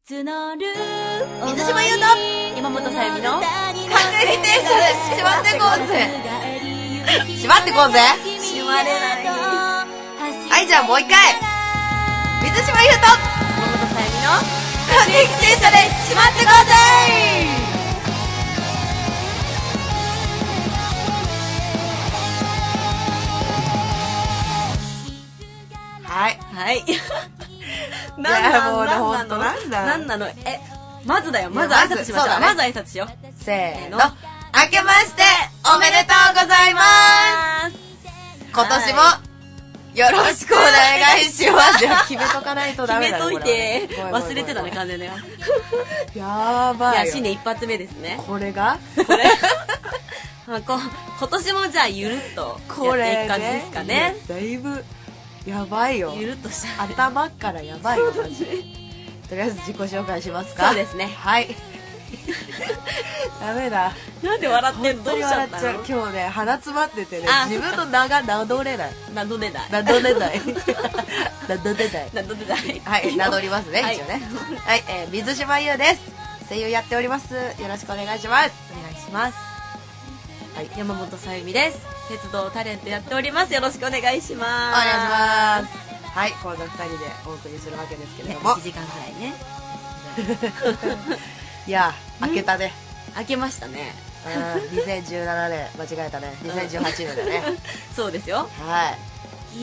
水島優と山本さゆみの勝手にテンションでしまってこうぜしまってこうぜしまれない。 はい、じゃあもう一回水島優と山本さゆみの勝手にテンションでしまってこうぜはいはいなんなのまずだよ。まず挨拶しましょう。まず挨拶しよう。 せーの。明けましておめでとうございます。今年もよろしくお願いします。決めとかないとダメだよ。 決めといて。忘れてたね、完全に。 やばいよ。 いや、新年一発目ですね。 これがこれ今年もじゃあゆるっとやっていく感じですかね。 だいぶやばいよ。 ゆるっとした頭からやばいよ、マジで。とりあえず自己紹介しますか。 そうですね。 はいダメだ。 なんで笑ってんの？ 本当に笑っちゃう。今日ね、鼻詰まっててね、自分の名乗れない。 名乗れない。 名乗れない。はい、名乗りますね、一応ね。はい、水島優です。声優やっております。よろしくお願いします。 お願いします。はい、山本さゆみです。鉄道タレントやっております。よろしくお願いします。 お願いします。はい、この2人でお送りするわけですけれども、 1時間ぐらいね。 いや、明けたね。 明けましたね。 2017年、間違えたね。2018年だね。 そうですよ。 はい。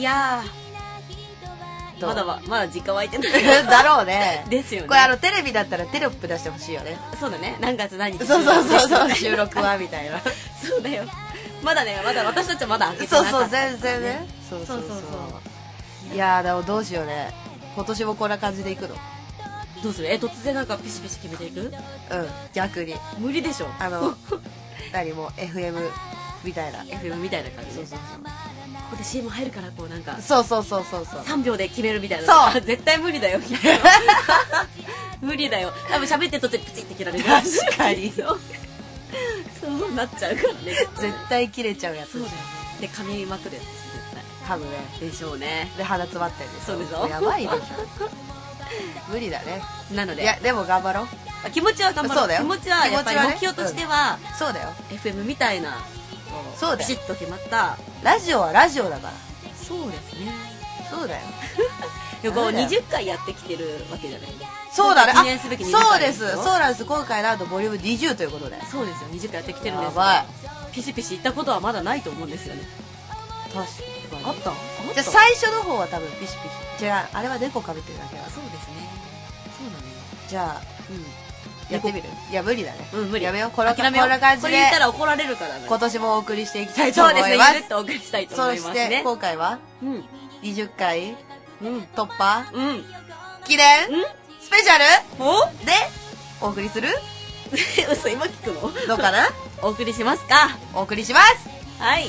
いやー、まだ実家湧いてないだろうね。 ですよね。 これテレビだったらテロップ出してほしいよね。 そうだね。何月何日。 そう収録はみたいな。 そうだよ。まだ私たちはまだ開けてなかった。 そう全然ね。そういやー、でもどうしようね。今年もこんな感じでいくの？ どうする？突然なんかピシピシ決めていく？ うん、逆に無理でしょ。 何も FM みたいな FM みたいな感じで。そうここで CM 入るからこうなんかそう 3秒で決めるみたいな。 そう絶対無理だよ。無理だよ。多分喋ってる途中でプチって切られる。 確かにそうなっちゃうからね。 絶対切れちゃうやつ。 そうだよね。で噛みまくるやつ絶対。 噛むね。 でしょうね。 で鼻詰まってるんです。 そうでしょ。 やばいでしょ。無理だね。 なので、 いやでも頑張ろう。 気持ちは頑張ろう。気持ちはやっぱり目標としては、 そうだよ。 FM みたいな、 そうだよ。 ピシッと決まったラジオはラジオだから。 そうですね。 そうだよ。 でこう20回やってきてるわけじゃない。 そうだね。 記念すべき20 そう回です。そうなんです。今回なんとボリューム20ということで。 そうですよ。20回やってきてるんですが。やばい。 ピシピシいったことはまだないと思うんですよね。 確かに。 あった？ じゃあ最初の方は多分ピシピシ。じゃああれは猫かぶってるだけだ。 そうですね。そうなのよ。 じゃあ、やってみる？いや無理だね。 無理。 やめよう。こんな感じで。 これ言ったら怒られるからね。 今年もお送りしていきたいと思います。 そうですね。ゆるっとお送りしたいと思いますね。 そして今回は20回突破記念スペシャルでお送りする？ 嘘、今聞くの？ どうかな？ お送りしますか。 お送りします。 はい。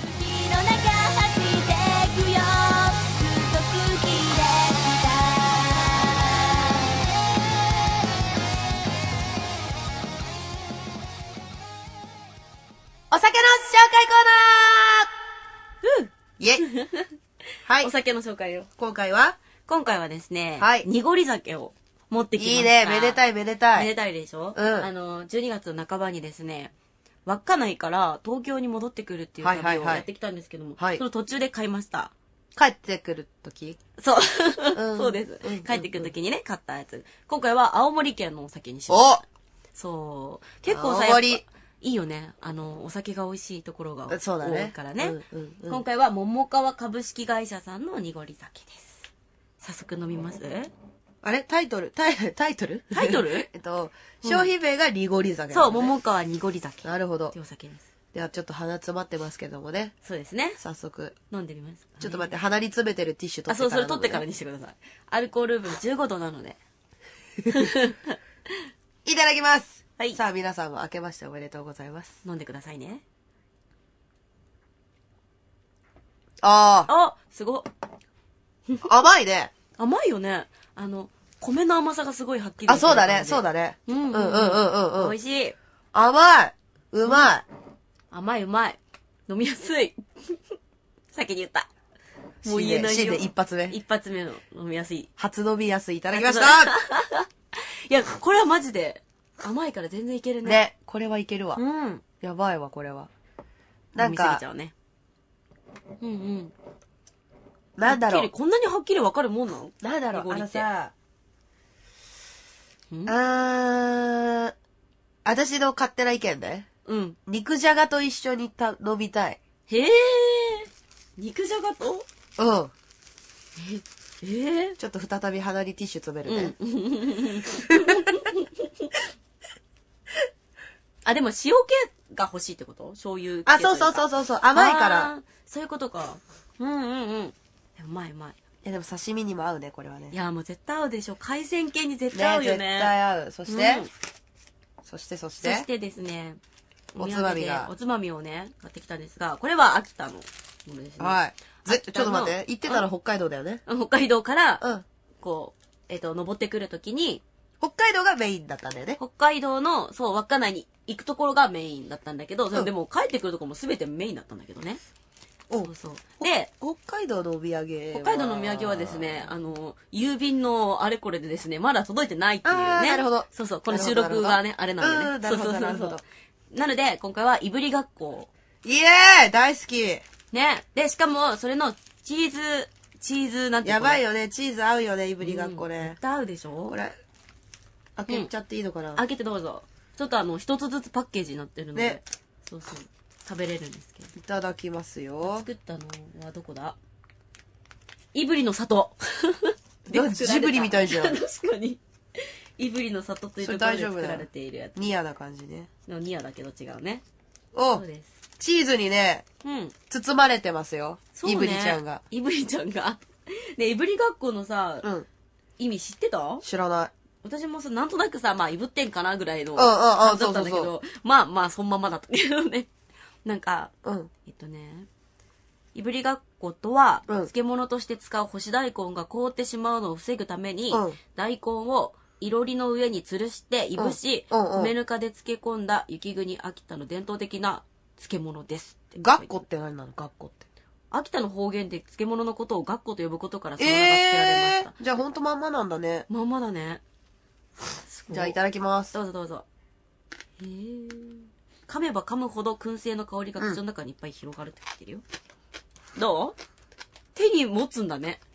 お酒の紹介コーナーイェイはい。 お酒の紹介を。 今回はですね、 はい。 濁り酒を持ってきました。 いいね。めでたいめでたい。 めでたいでしょ？ うん。 12月の半ばにですね、稚内から東京に戻ってくるっていう旅をやってきたんですけども、その途中で買いました。 帰ってくるとき？ そう。そうです。帰ってくるときにね、買ったやつ。今回は青森県のお酒にしました。そう。結構さ、いいよね。お酒が美味しいところが多いからね。今回は桃川株式会社さんの濁り酒です。早速飲みます？ あれタイトル商品名が濁り酒。 そう、桃川濁り酒。 なるほど。 ってお酒です。 ではちょっと鼻詰まってますけどもね。 そうですね。 早速。 飲んでみます。 ちょっと待って、鼻に詰めてるティッシュ取ってから。 そう、それ取ってからにしてください。アルコール分15度なので。 いただきます。 はい。 さあ皆さんも明けましておめでとうございます。 飲んでくださいね。すごっ。 甘いね。 甘いよね。米の甘さがすごいはっきり。 そうだね。美味しい。 甘い。うまい。 甘い。飲みやすい。先に言った。もう言えないよ。 新年一発目。 一発目の飲みやすい。 初飲みやすいいただきました。 いや、これはマジで、甘いから全然いけるね。 ね、これはいけるわ。 うん。 やばいわ、これは。 なんか。見せちゃうね。うんうん。 なんだろう。 こんなにはっきりわかるもんなの？ なんだろう、さ、私の勝手な意見ね。 うん。 肉じゃがと一緒に飲みたい。 へえ。肉じゃがと？ うん。 ちょっと再び鼻にティッシュ詰めるね。 あ、でも塩気が欲しいってこと？醤油。 あ、そう。甘いから。 そういうことか。うん。うまい。いや、でも刺身にも合うね、これはね。 いや、もう絶対合うでしょ。海鮮系に絶対合うよね。 絶対合う。そして、そしてですね、 おつまみをね、買ってきたんですが、これは秋田のものですね。 はい。ちょっと待って。言ってたら北海道だよね。 北海道から、こう、登ってくるときに、 北海道がメインだったんだよね。 北海道の、そう、稚内に行くところがメインだったんだけど、でも帰ってくるところも全てメインだったんだけどね。そう。で、 北海道のお土産はですね、郵便のあれこれでですね、まだ届いてないっていうね。 なるほど。 そう、この収録がね、あれなんでね。そう。なので、今回はいぶりがっこ。 イエーイ大好きね。で、しかも、それのチーズなんてやばいよね。チーズ合うよね、いぶりがっこね。 絶対合うでしょ？ これ、開けちゃっていいのかな？ 開けてどうぞ。ちょっと一つずつパッケージになってるので。ね。そう。食べれるんですけど。 いただきますよ。 作ったのはどこだ？いぶりの里。 ジブリみたいじゃん。 確かに。いぶりの里というところで作られているやつ。 ニアな感じね。 ニアだけど違うね。 そうです。チーズにね、包まれてますよ。いぶりちゃんが。 いぶりちゃんが。ね、いぶりがっこのさ、意味知ってた？ 知らない。 私もさ、なんとなくさ、まあ、いぶってんかなぐらいの感じだったんだけど、まあ、そのままだったけどね。なんか、いぶりがっことは、漬物として使う干し大根が凍ってしまうのを防ぐために、大根をいろりの上に吊るしていぶし、米ぬかで漬け込んだ雪国秋田の伝統的な漬物です。 がっこって何なの？がっこって。 秋田の方言で漬物のことをがっこと呼ぶことからその名が付けられました。 じゃあほんとまんまなんだね。 まんまだね。 じゃあいただきます。 どうぞ。噛めば噛むほど燻製の香りが口の中にいっぱい広がるって言ってるよ。どう？手に持つんだね。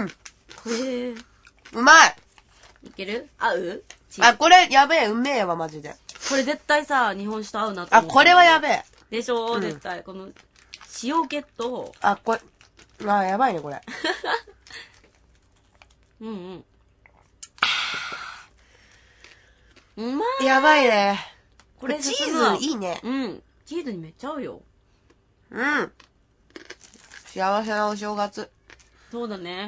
うまい！ いける？合う？ これやべえ、うめえわ、マジで。 これ絶対さ、日本酒と合うなと思う。 これはやべえ。 でしょ、絶対。この、塩気と。 これ、やばいね、これ。 うまい。 やばいね。 これチーズいいね。 チーズにめっちゃ合うよ。 幸せなお正月。 そうだね。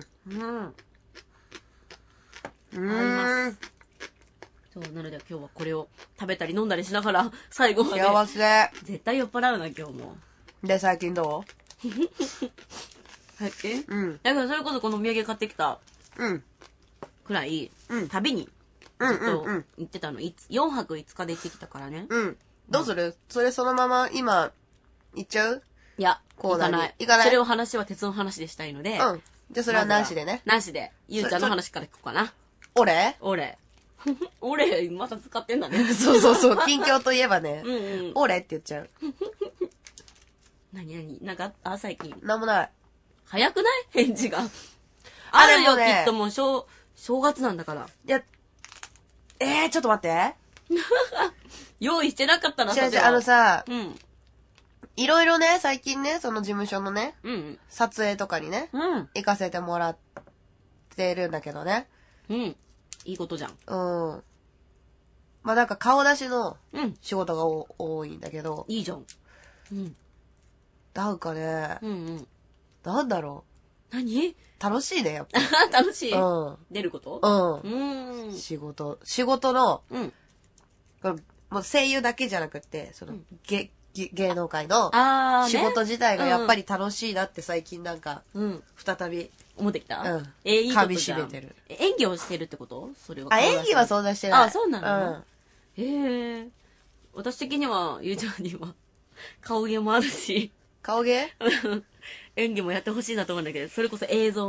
合います。そう、なので今日はこれを食べたり飲んだりしながら、最後まで。 幸せ。 絶対酔っ払うな、今日も。 で、最近どう？ 最近？だからそれこそこのお土産買ってきた。くらい、旅に、ずっと行ってたの。4泊5日で行ってきたからね。 どうする？それそのまま今、行っちゃう？ いや、行かない。それを話は鉄の話でしたいので。 じゃあそれはなしでね。 なしで。ゆうちゃんの話から聞こうかな。 俺、 また使ってんだね。 そう。近況といえばね。俺って言っちゃう。 何なんか、最近。 なんもない。 早くない返事が。あるよ、きっともう、正月なんだから。 いや、ちょっと待って。 用意してなかったな、 違う、いろいろね、最近ね、その事務所のね、撮影とかにね、行かせてもらってるんだけどね。 いいことじゃん。 まあなんか顔出しの仕事が多いんだけど。 いいじゃん。 なんかね、なんだろう。何？ 楽しいね、やっぱ。 楽しい？出ること？ 仕事の、もう声優だけじゃなくって、その、芸能界の仕事自体がやっぱり楽しいなって最近なんか、再び。 思ってきた？ いいことじゃん。噛み締めてる。 演技をしてるってこと？それは。 演技はそんなしてない。 そうなの？私的には、ゆうちゃんには、顔芸もあるし。 顔芸？ 演技もやってほしいなと思うんだけど、それこそ映像の。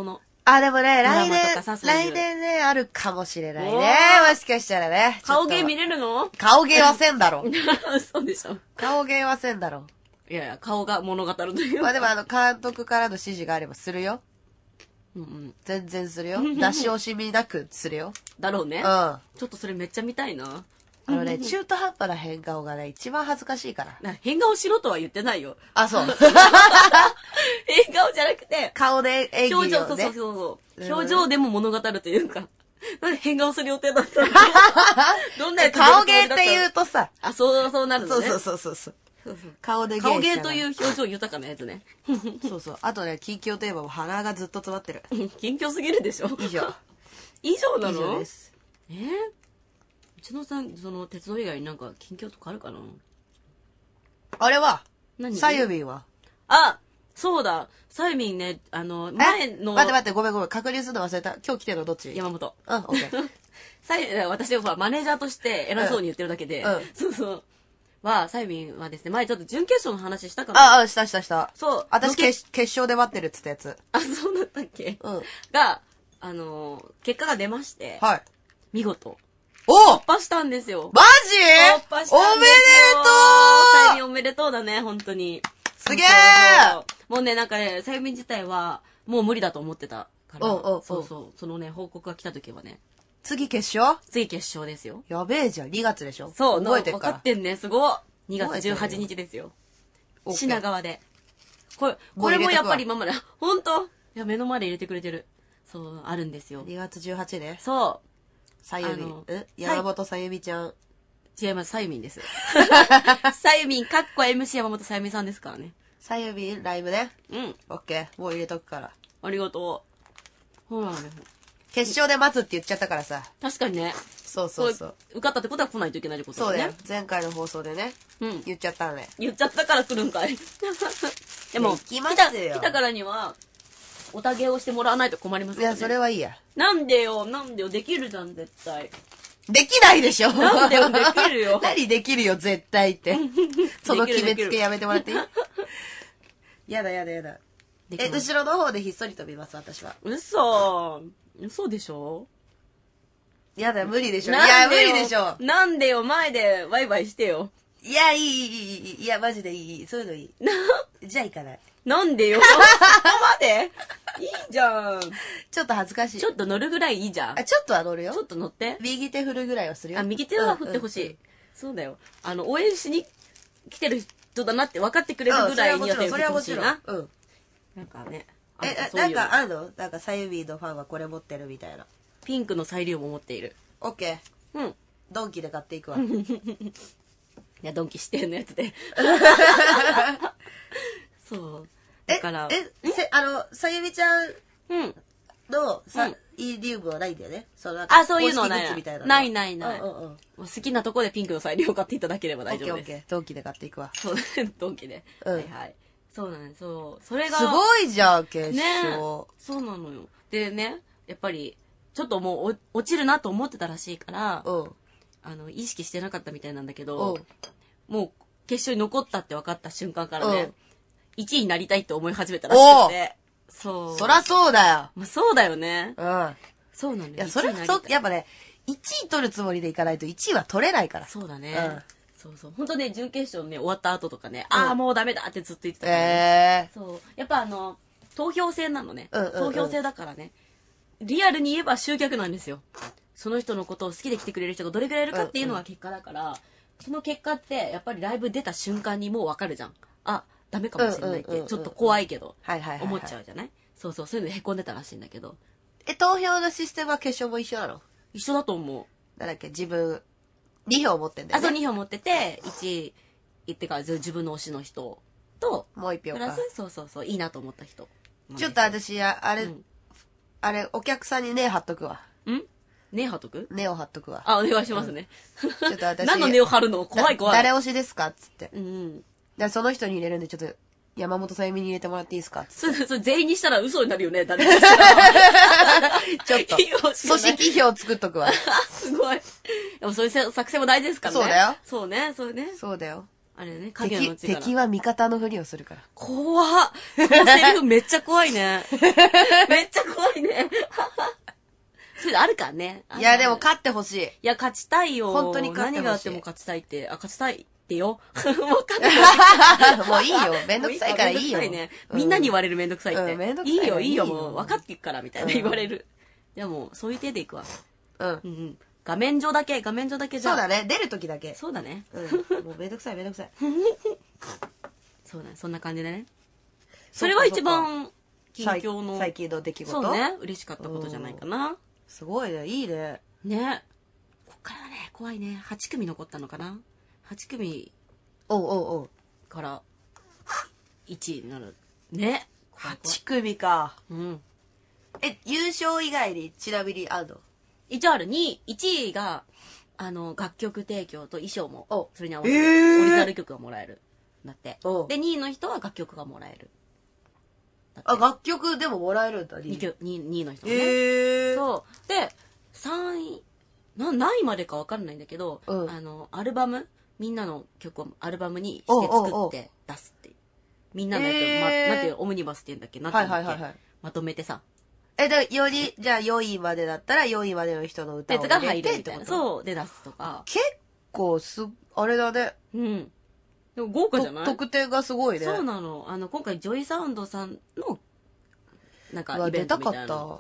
あ、でもね、来年ね、あるかもしれないね。もしかしたらね。 顔芸見れるの？ 顔芸はせんだろ。 そうでしょ。 顔芸はせんだろ。 いやいや、顔が物語るという。 まあでも監督からの指示があればするよ。 うんうん。 全然するよ。出し惜しみなくするよ。 だろうね。 うん。 ちょっとそれめっちゃ見たいな。 中途半端な変顔がね、一番恥ずかしいから。 変顔しろとは言ってないよ。 あ、そう。 変顔じゃなくて、 顔で演技をね。 表情、そう。表情でも物語るというか。なんで変顔する予定だったの？どんなやつ顔芸って言うとさ。 あ、そうなるのね。 そう。顔で顔芸という表情豊かなやつね。 そう。あとね、近況といえばもう鼻がずっと詰まってる。 近況すぎるでしょ？ 以上なの？ 以上です。うちのさん、鉄道以外になんか近況とかあるかな？ あれはさゆみんは？ あ、そうだ。さゆみんね、前の。 待って、ごめん。確認するの忘れた。今日来てるのどっち？ 山本。 うん、オッケー。 私はマネージャーとして偉そうに言ってるだけで。そう。さゆみんはですね、前ちょっと準決勝の話したかな？ した。 そう。 私決勝で待ってるっつったやつ。 あ、そうだったっけ？ うん。 が、結果が出まして。 はい。 見事。 突破したんですよ。 マジ？ 突破したんですよ。 おめでとう！ さゆみんおめでとうだね、本当に。 すげえ！ もうね、なんかね、さゆみん自体は、もう無理だと思ってたから。そう。そのね、報告が来た時はね。 次決勝ですよ。 やべえじゃん、2月でしょ？ そう、 覚えてるから。 分かってんね、すごい。2月18日ですよ。品川で。これもやっぱり今まで、本当？いや、目の前で入れてくれてる。そう、あるんですよ。 2月18ね。 そう。 さゆみん。山本さゆみちゃん。 違います、さゆみんです。さゆみん、MC 山本さゆみさんですからね。 さゆみん、ライブね。 うん。 オッケー。もう入れとくから。 ありがとう。ほらね。 決勝で待つって言っちゃったからさ。 確かにね。 そう。 受かったってことは来ないといけないってことだね。そうだよ。前回の放送でね。言っちゃったのね。 言っちゃったから来るんかい。でも、来たからには、おたげをしてもらわないと困りますからね。 いや、それはいいや。 なんでよ、できるじゃん、絶対。 できないでしょ。 なんでよ、できるよ。 何できるよ、絶対って。その決めつけやめてもらっていい？やだ。後ろの方でひっそりと見ます、私は。 嘘でしょ？ やだ、無理でしょ。いや、無理でしょ。 なんでよ、前でワイワイしてよ。 いや、いい。いや、マジでいい。そういうのいい。じゃあ行かない。 なんでよ。そこまでいいじゃん。 ちょっと恥ずかしい。 ちょっと乗るぐらいいいじゃん。 ちょっとは乗るよ。 ちょっと乗って。 右手振るぐらいはするよ。 右手は振ってほしい。そうだよ。応援しに来てる人だなって分かってくれるぐらいには手を振ってほしいな。 うん。 なんかね。 なんかあんの？なんかさゆみんのファンはこれ持ってるみたいな。 ピンクのサイリウムを持っている。 オッケー。うん。 ドンキで買っていくわ。 いや、ドンキ指定のやつで。そう。だから。 さゆみちゃんのサイリウムはないんだよね。 そういうのはない。ない。好きなとこでピンクのサイリウムを買っていただければ大丈夫です。 オッケー。ドンキで買っていくわ。 そう、ドンキで。はい。そうなんです。そう。それが。 すごいじゃん、決勝。 そうなのよ。でね、やっぱり、ちょっともう落ちるなと思ってたらしいから、意識してなかったみたいなんだけど、もう決勝に残ったって分かった瞬間からね、1位になりたいって思い始めたらしくて。そう。 そらそうだよ。 まあ、そうだよね。そうなんだよ。 いや、やっぱね、1位取るつもりでいかないと1位は取れないから。 そうだね。そう。本当ね、準決勝ね、終わった後とかね、もうダメだってずっと言ってたからね。そう。やっぱ投票制なのね。投票制だからね。リアルに言えば集客なんですよ。その人のことを好きで来てくれる人がどれくらいいるかっていうのが結果だから、その結果ってやっぱりライブ出た瞬間にもうわかるじゃん。ダメかもしれないってちょっと怖いけど思っちゃうじゃない？そういうのでへこんでたらしいんだけど。 投票のシステムは決勝も一緒なの？ 一緒だと思う。 なんだっけ、自分2票持ってんだよね。 そう2票持ってて1位ってか自分の推しの人ともう1票か。 プラスそういいなと思った人。 ちょっと私あれお客さんに根張っとくわ。 根張っとく？ 根を張っとくわ。 お願いしますね。 ちょっと私何の根を張るの？怖い。 誰推しですかっつって。その人に入れるんでちょっと山本さゆみに入れてもらっていいですかっつって。 それ全員にしたら嘘になるよね、誰かちょっと組織票作っとくわ。 すごい。でもそういう作戦も大事ですからね。 そうだよ。 そうね。 そうだよ。 あれね、影の力。 敵は味方のふりをするから。 怖っ。このセリフめっちゃ怖いね。めっちゃ怖いね。それあるからね。 いや、でも勝ってほしい。 いや、勝ちたいよ。 本当に勝ってほしい。 何があっても勝ちたいって。勝ちたいってよ。もうもういいよ。めんどくさいからいいよ。 ね。みんなに言われるめんどくさいって。 めんどくさい。 いいよ、いいよ、もう分かっていくから、みたいな言われる。いや、もう、そういう手でいくわ。うん。画面上だけじゃそうだね。出るときだけ。 そうだね。 もうめんどくさい。 そうだね。そんな感じでね。それは一番、近況の。 最近の出来事。 そうね。嬉しかったことじゃないかな。 すごいね。いいね。 ね。こっからね、怖いね。8組残ったのかな ?8 組。から、1位になる。ね。 8組か。 うん。 優勝以外にちなみにあるの？ 一応ある。1位が、楽曲提供と衣装も、それに合わせて、オリジナル曲がもらえる。だって。で、2位の人は楽曲がもらえる。 楽曲でももらえるんだ、 2位の人もね。そう。で、3位、何位までか分かんないんだけど、アルバム、みんなの曲をアルバムにして作って出すっていう。みんなのやつ、なんていう、オムニバスって言うんだっけ？なんていうんだっけ？まとめてさ。 じゃあ4位までだったら4位までの人の歌を入れてが入るみたいな。そう、で出すとか。 結構あれだね。 うん。でも豪華じゃない？ 得点がすごいね。 そうなの。今回ジョイサウンドさんの、なんかイベントみたいな。 出たかった。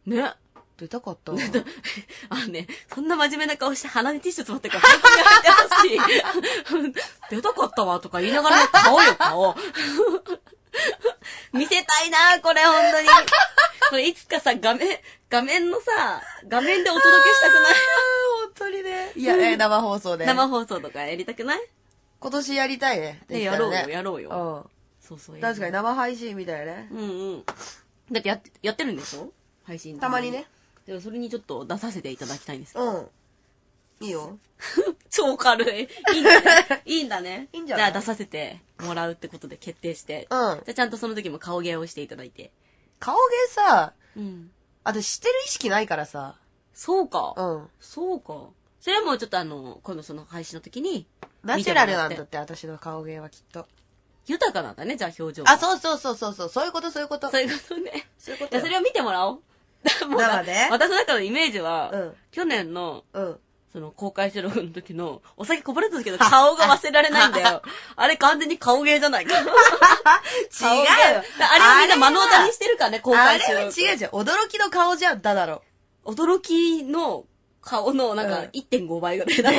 ね。 出たかった。 そんな真面目な顔して鼻にティッシュ詰まってるから本当にやめてほしい。出たかったわとか言いながら顔。見せたいなこれ本当に。これいつかさ、画面のさ、画面でお届けしたくない？ 本当にね。いや、生放送で。 生放送とかやりたくない？ 今年やりたいね。 やろうよ。そう。 確かに生配信みたいね。 だってやってるんでしょ？配信。 たまにね。 でもそれにちょっと出させていただきたいんですよ。いいよ。 超軽い。いいんだね。 いいんじゃない？ じゃあ出させてもらうってことで決定して。じゃあちゃんとその時も顔芸をしていただいて。 顔芸さ、私してる意識ないからさ。 そうか。そうか。それはもうちょっと今度その配信の時に。 ナチュラルなんだって、私の顔芸はきっと。 豊かなんだね、じゃあ表情。 そう。そういうこと。 そういうことね。 そういうこと。 それを見てもらおう。私の中のイメージは、去年の、その公開収録の時の、お酒こぼれた時の顔が忘れられないんだよ。あれ完全に顔芸じゃないか。違う。あれをみんな目の当たりにしてるからね、公開収録。 あれは違う。驚きの顔じゃん、だろ。 驚きの顔のなんか 1.5 倍ぐらいだって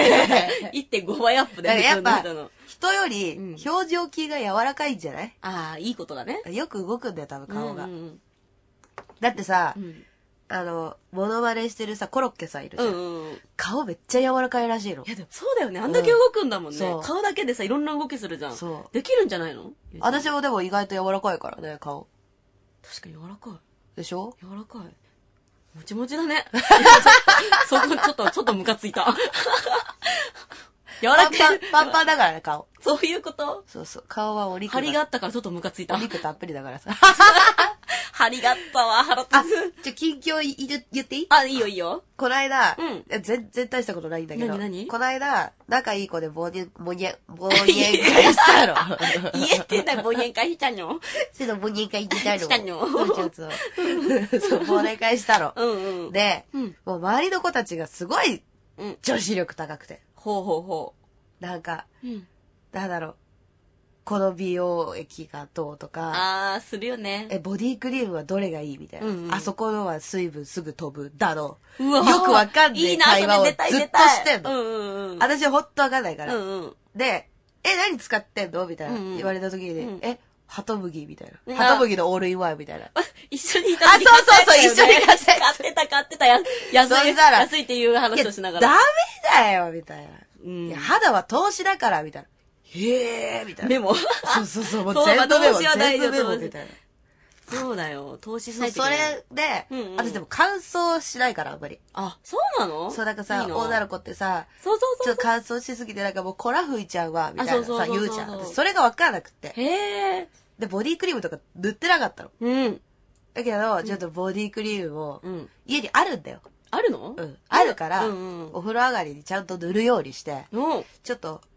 。1.5 倍アップで。 やっぱ、人より表情筋が柔らかいんじゃない？ いいことだね。 よく動くんだよ、多分顔が。だってさ、モノマネしてるさ、コロッケさんいるじゃん。顔めっちゃ柔らかいらしいの。 いやでもそうだよね。あんだけ動くんだもんね。顔だけでさ、いろんな動きするじゃん。できるんじゃないの？ 私もでも意外と柔らかいからね、顔。 確かに柔らかい。 でしょ？ 柔らかい。もちもちだね。ちょっとムカついた。柔らかい。 パンパンだからね、顔。 そういうこと？ そう。顔はお肉。 張りがあったからちょっとムカついた。 お肉たっぷりだからさ。 張りがあったわ、腹立つ。近況言っていい？ いいよいいよ。 この間、全然大したことないんだけど。 何この間、仲いい子で忘年会したの。 言えてんだよ、忘年会したの。 そう、忘年会したの。 したの。 そう、忘年会したの。で、もう周りの子たちがすごい女子力高くて。 ほう。なんか、なんだろう。この美容液がどうとか。 するよね。 ボディクリームはどれがいいみたいな。あそこのは水分すぐ飛ぶ。だろ。よくわかんない会話をずっとしてんの。私ほんとわかんないから。で、何使ってんのみたいな。言われた時に、ハトムギみたいな。ハトムギのオールインワンみたいな。 一緒にいた時そう、一緒に買ってた。安いっていう話をしながら。 ダメだよみたいな。肌は投資だからみたいな。へーみたいな。 メモ。 そう。もう全部メモ。全部メモみたいな。 そうだよ。投資しないとそれで、私でも乾燥しないから、あんまり。 そうなの？ そう、なんかさ、女の子ってさ、ちょっと乾燥しすぎてなんかもう粉吹いちゃうわ、みたいなさ、言うじゃん。それがわからなくて。 へー。 で、ボディクリームとか塗ってなかったの。だけど、ちょっとボディクリームも、家にあるんだよ。 あるの？ あるから、お風呂上がりにちゃんと塗るようにして、ちょっと、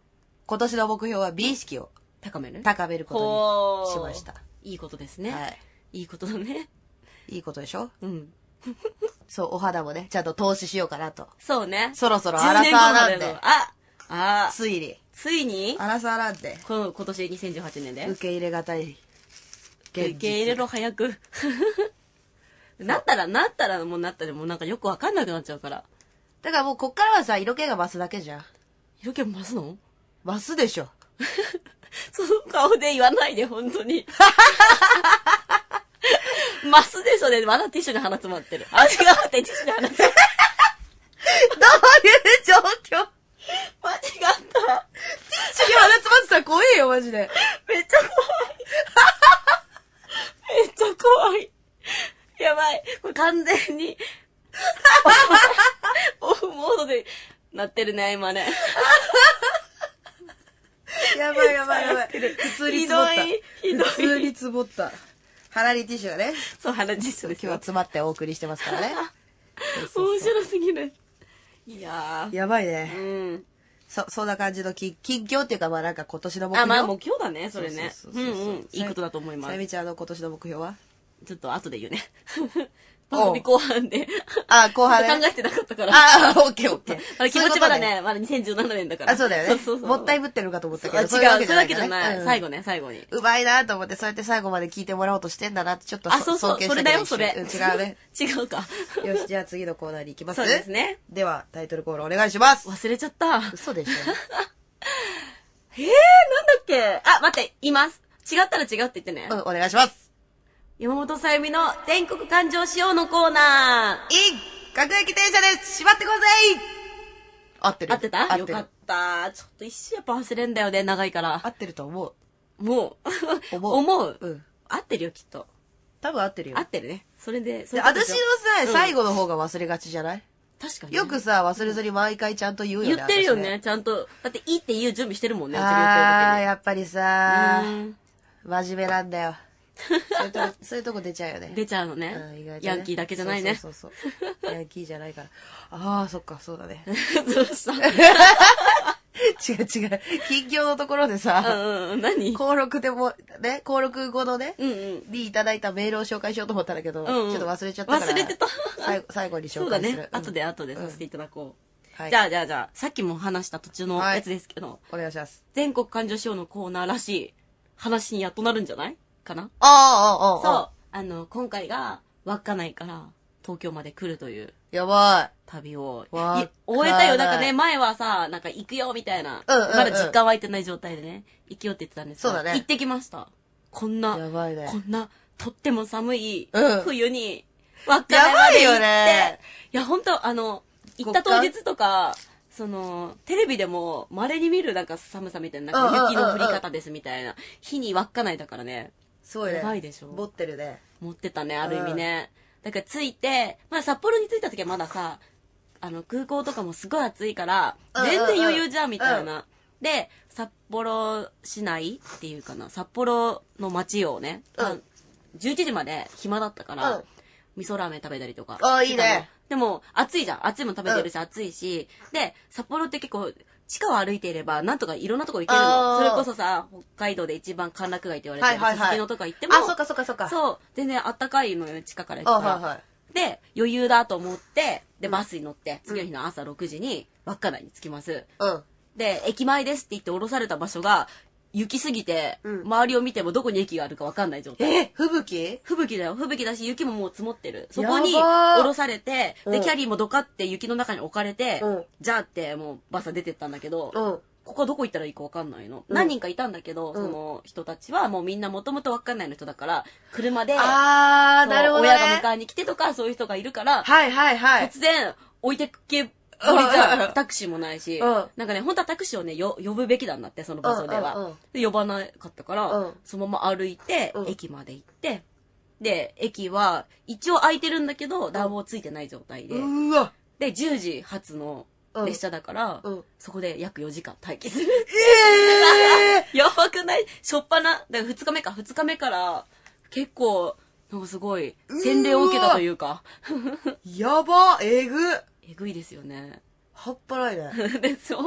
今年の目標は美意識を高めることにしました。 いいことですね。 はい。 いいことだね。 いいことでしょ？ うん。 そう、お肌もね、ちゃんと投資しようかなと。 そうね。 そろそろアラサーなんで。 ついにアラサーなんで。 今年2018年で受け入れがたい。 受け入れろ早く。なったらもうなんかよくわかんなくなっちゃうから。 だからもうこっからはさ、色気が増すだけじゃん。 色気増すの？ 増すでしょ。 その顔で言わないで、本当に。増すでしょで、まだティッシュに鼻詰まってる。違うってティッシュに鼻詰まってる。 どういう状況？ 間違った。ティッシュに鼻詰まってたら怖えよ、マジで。 めっちゃ怖い。めっちゃ怖い。やばい。これ完全に、オフモードでなってるね、今ね。 やばい。普通に積もった。普通に積もった。鼻にティッシュがね。 そう、鼻ティッシュです。 今日は詰まってお送りしてますからね。 面白すぎる。いややばいね。 うん。 そんな感じの近況っていうか、まあなんか今年の目標。 まあ目標だね、それね。いいことだと思います。 さゆみちゃんの今年の目標は？ ちょっと後で言うね。番組後半で。 後半で。 考えてなかったから。 オッケー。 気持ちまだね、まだ2017年だから。 そうだよね。そう。もったいぶってるかと思ったけど。 違う、そういうわけじゃない。最後に。 うまいなと思って、そうやって最後まで聞いてもらおうとしてんだなって、ちょっとそう、それだよ、それ。 違うね。 違うか。 よし、じゃあ次のコーナーに行きます。 そうですね。 では、タイトルコールお願いします。 忘れちゃった。 嘘でしょ。 なんだっけ？待って、言います。違ったら違うって言ってね。 お願いします。 山本さゆみの全国環状しようのコーナー。各駅停車です。縛ってください。合ってる。 合ってた？よかった。ちょっと一瞬やっぱ忘れんだよね、長いから。 合ってると思う。 思う。 うん。 合ってるよ、きっと。 多分合ってるよ。 合ってるね。それで、 私のさ、最後の方が忘れがちじゃない？ 確かに。 よくさ、忘れずに毎回ちゃんと言うよね。 言ってるよね、ちゃんと。だっていいって言う準備してるもんね、 やっぱりさ、真面目なんだよ。そういうとこ出ちゃうよね。 出ちゃうのね。ヤンキーだけじゃないね。 そう。ヤンキーじゃないから。そっか、そうだね。 どうした違う。近況のところでさ、 何？ 登録後のね、にいただいたメールを紹介しようと思ったんだけど、ちょっと忘れちゃったから。 忘れてた。 最後に紹介する。 そうだね。後でさせていただこう。じゃあ、さっきも話した途中のやつですけど、 お願いします。 全国環状しようのコーナーらしい話にやっとなるんじゃないかな？そう。今回が稚内から東京まで来るという。 やばい。 旅を終えたよ。なんかね、前はさ、なんか行くよみたいな。まだ実感湧いてない状態でね、行くよって言ってたんですけど。 そうだね。 行ってきました。こんな、とっても寒い冬に、稚内まで行って。いや、ほんと、行った当日とか、テレビでも稀に見るなんか寒さみたいな、なんか雪の降り方ですみたいな日に稚内だからね。 そうね。 やばいでしょ。 持ってるね。 持ってたね、ある意味ね。だから着いて、まあ札幌に着いた時はまださ、空港とかもすごい暑いから、全然余裕じゃんみたいな。で、札幌市内っていうかな、札幌の街をね、11時まで暇だったから、味噌ラーメン食べたりとか。 いいね。 でも、暑いじゃん。暑いもん食べてるし、暑いし。で、札幌って結構、地下を歩いていれば、なんとかいろんなとこ行けるの。それこそさ、北海道で一番歓楽街って言われてる、すすきのとか行っても。 そっか。 そう。全然あったかいのよ、地下から行ったら。で、余裕だと思って、で、バスに乗って、次の日の朝6時に、稚内に着きます。で、駅前ですって言って降ろされた場所が、雪すぎて、周りを見てもどこに駅があるか分かんない状態。 吹雪？ 吹雪だよ。吹雪だし、雪ももう積もってる。そこに降ろされて、で、キャリーもドカって雪の中に置かれて、じゃあってもうバス出てったんだけど、ここはどこ行ったらいいか分かんないの。何人かいたんだけど、その人たちはもうみんなもともと稚内の人だから、車で、 なるほどね。 親が迎えに来てとか、そういう人がいるから、突然置いてけ、じゃタクシーもないし、なんかね、本当はタクシーをね、呼ぶべきなんだって、その場所では。で、呼ばなかったから、そのまま歩いて、駅まで行って、で、駅は、一応空いてるんだけど、暖房ついてない状態で。で、10時発の列車だから、そこで約4時間待機する。やばくない？しょっぱな、だから2日目から、結構、なんかすごい、洗礼を受けたというか。 やば、えぐいですよね。 はっぱないね。でしょ？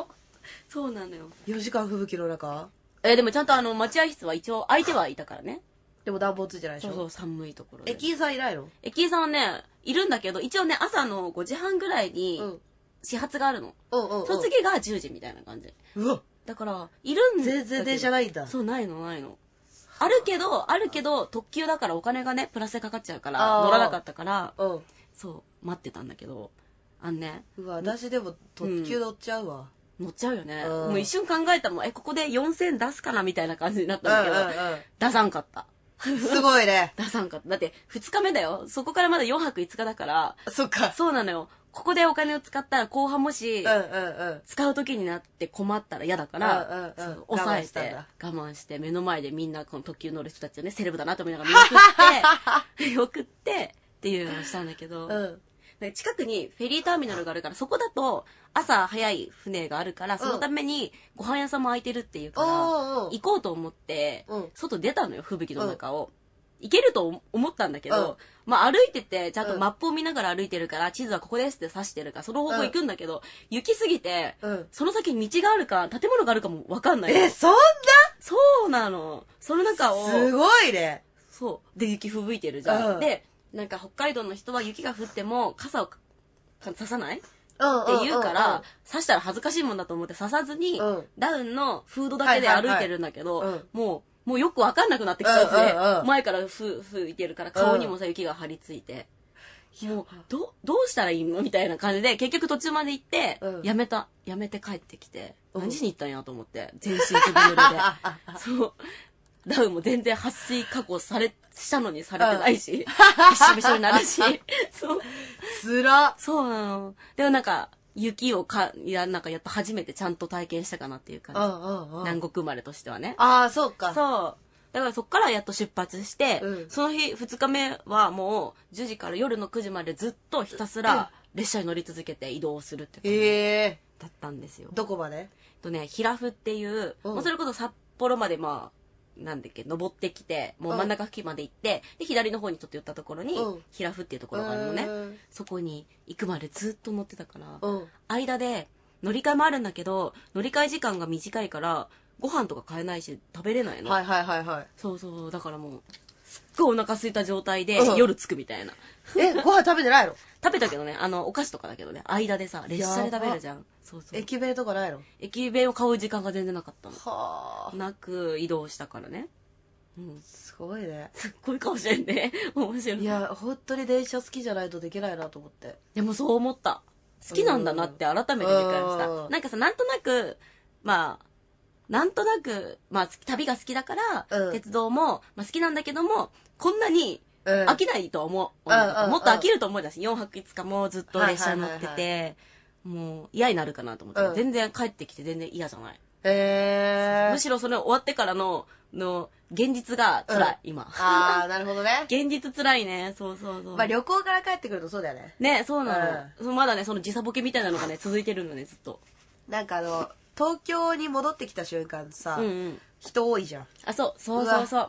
そうなのよ。 4時間吹雪の中？ でもちゃんと待合室は一応相手はいたからね。 でも暖房ついてないでしょ？ そうそう、寒いところで。 駅員さんいないの？ 駅員さんはね、いるんだけど、一応ね、朝の5時半ぐらいに、始発があるの。その次が10時みたいな感じ。 うわだから、いるんだけど。 全然電車ないんだ。 そう、ないの。あるけど、特急だからお金がね、プラスでかかっちゃうから、乗らなかったから、そう、待ってたんだけど、 うわ、私でも特急乗っちゃうわ。 乗っちゃうよね。もう一瞬考えたもん、ここで4000出すかなみたいな感じになったんだけど、出さんかった。 すごいね。 出さんかった。だって、2日目だよ。そこからまだ4泊5日だから。 そっか。 そうなのよ。ここでお金を使ったら後半もし、使う時になって困ったら嫌だから、抑えて、我慢して、目の前でみんなこの特急乗る人たちをね、セレブだなと思いながら見送ってっていうのをしたんだけど、近くにフェリーターミナルがあるから、そこだと朝早い船があるから、そのためにご飯屋さんも空いてるっていうから、行こうと思って、外出たのよ、吹雪の中を。行けると思ったんだけど、まあ歩いてて、ちゃんとマップを見ながら歩いてるから、地図はここですって指してるから、その方向行くんだけど、雪すぎて、その先に道があるか、建物があるかもわかんない。 そんな？ そうなの。その中を。 すごいね。 そう。で、雪吹雪いてるじゃん。で、なんか北海道の人は雪が降っても傘を刺さないって言うから、刺したら恥ずかしいもんだと思って刺さずに、ダウンのフードだけで歩いてるんだけど、もうよくわかんなくなってきたんで、前から吹いてるから顔にもさ、雪が張り付いて、もう、どうしたらいいのみたいな感じで、結局途中まで行って、やめて帰ってきて、何しに行ったんやと思って、全身ずぶ濡れで。そう。ダウンも全然撥水加工したのにされてないし、びしょびしょになるし、そう。 つら。 そうなの。でもなんか、雪をなんかやっと初めてちゃんと体験したかなっていう感じ。南国生まれとしてはね。 ああ、そうか。 そう。だからそっからやっと出発して、その日2日目はもう10時から夜の9時までずっとひたすら列車に乗り続けて移動するって感じだったんですよ。 どこまで？ 平布っていう、もうそれこそ札幌まで登ってきて、もう真ん中付近まで行って、で、左の方にちょっと寄ったところに、平布っていうところがあるのね。そこに行くまでずっと乗ってたから、間で乗り換えもあるんだけど、乗り換え時間が短いから、ご飯とか買えないし、食べれないの。そうそう、だからもう、すっごいお腹空いた状態で、夜着くみたいな。 ご飯食べてないの？ 食べたけどね、お菓子とかだけどね、間でさ、列車で食べるじゃん。そうそう。 駅弁とかないの？ 駅弁を買う時間が全然なかったの。 はあ。 なく移動したからね。 すごいね。 すっごいかもしれんね。面白い。 いや、本当に電車好きじゃないとできないなと思って。 でもそう思った。好きなんだなって改めて理解した。なんかさ、なんとなく、旅が好きだから、鉄道も、好きなんだけども、こんなに飽きないとは思う。もっと飽きると思うだし、4泊5日もずっと列車乗ってて、もう嫌になるかなと思って、全然帰ってきて全然嫌じゃない。むしろそれ終わってからの現実が辛い、今。 ああ、なるほどね。 現実辛いね。そうそうそう。 旅行から帰ってくるとそうだよね。 ね、そうなの。まだね、その時差ボケみたいなのがね、続いてるのね、ずっと。 なんか東京に戻ってきた瞬間さ、人多いじゃん。 あ、そう。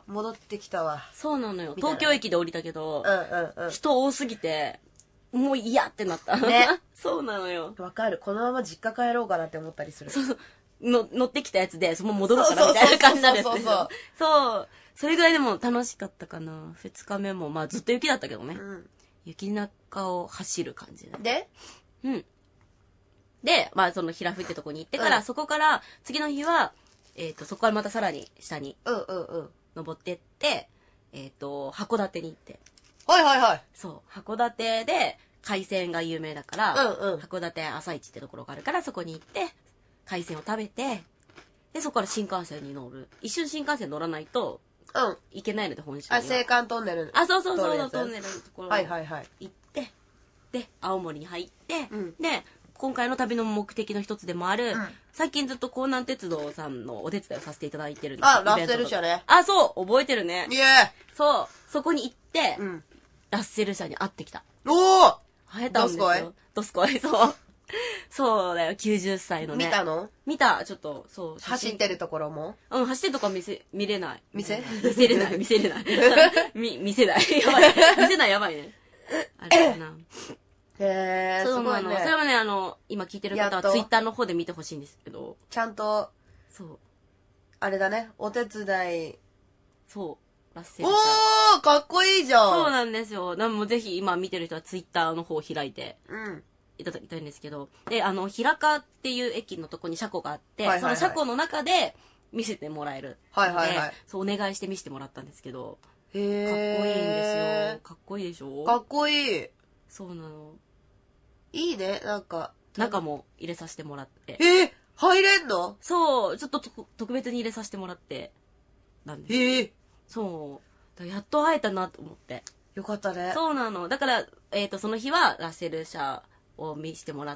戻ってきたわ。 そうなのよ。東京駅で降りたけど、人多すぎて、もう嫌ってなった。ね。そうなのよ。 わかる。このまま実家帰ろうかなって思ったりする。 そう。乗ってきたやつで、その戻ろうかなみたいな感じになるやつで。そう。それぐらいでも楽しかったかな。2日目も、ずっと雪だったけどね。雪中を走る感じで？ で、その平布ってとこに行ってから、そこから、次の日は、そこからまたさらに下に、登ってって、函館に行って。そう、函館で海鮮が有名だから、函館朝市ってところがあるから、そこに行って、海鮮を食べて、で、そこから新幹線に乗る。一瞬新幹線乗らないと、行けないので、本州には。 青函トンネル。 そう、トンネルのところに行って、で、青森に入って、で、今回の旅の目的の一つでもある、最近ずっと江南鉄道さんのお手伝いをさせていただいてるんですよ。 ラッセル車ね。 そう、覚えてるね。そう、そこに行って、ラッセル車に会ってきた。会えたんですよ。ドスコイ、そう。そうだよ、90歳のね。 見たの？ 見た、ちょっと、そう。 走ってるところも？ 走ってるとこは見れない。 見せれない。見せない。やばい。見せない、やばいね。あれかな。 へえ、すごいね。 それはね、今聞いてる方はツイッターの方で見てほしいんですけど。 ちゃんと、そう。あれだね、お手伝い。 そう。ラッセル。おー、かっこいいじゃん。 そうなんですよ。なんもぜひ今見てる人はツイッターの方を開いて。いただきたいんですけど。で、平川っていう駅のとこに車庫があって、その車庫の中で見せてもらえる。はいはいはい。そう、お願いして見せてもらったんですけど。かっこいいんですよ。かっこいいでしょ？ かっこいい。 そうなの。 いいね、なんか。 中も入れさせてもらって。 入れんの？ そう、ちょっと特別に入れさせてもらって、なんです。そう。やっと会えたなと思って。 よかったね。 そうなの。だから、その日はラッセル車を見せてもらって、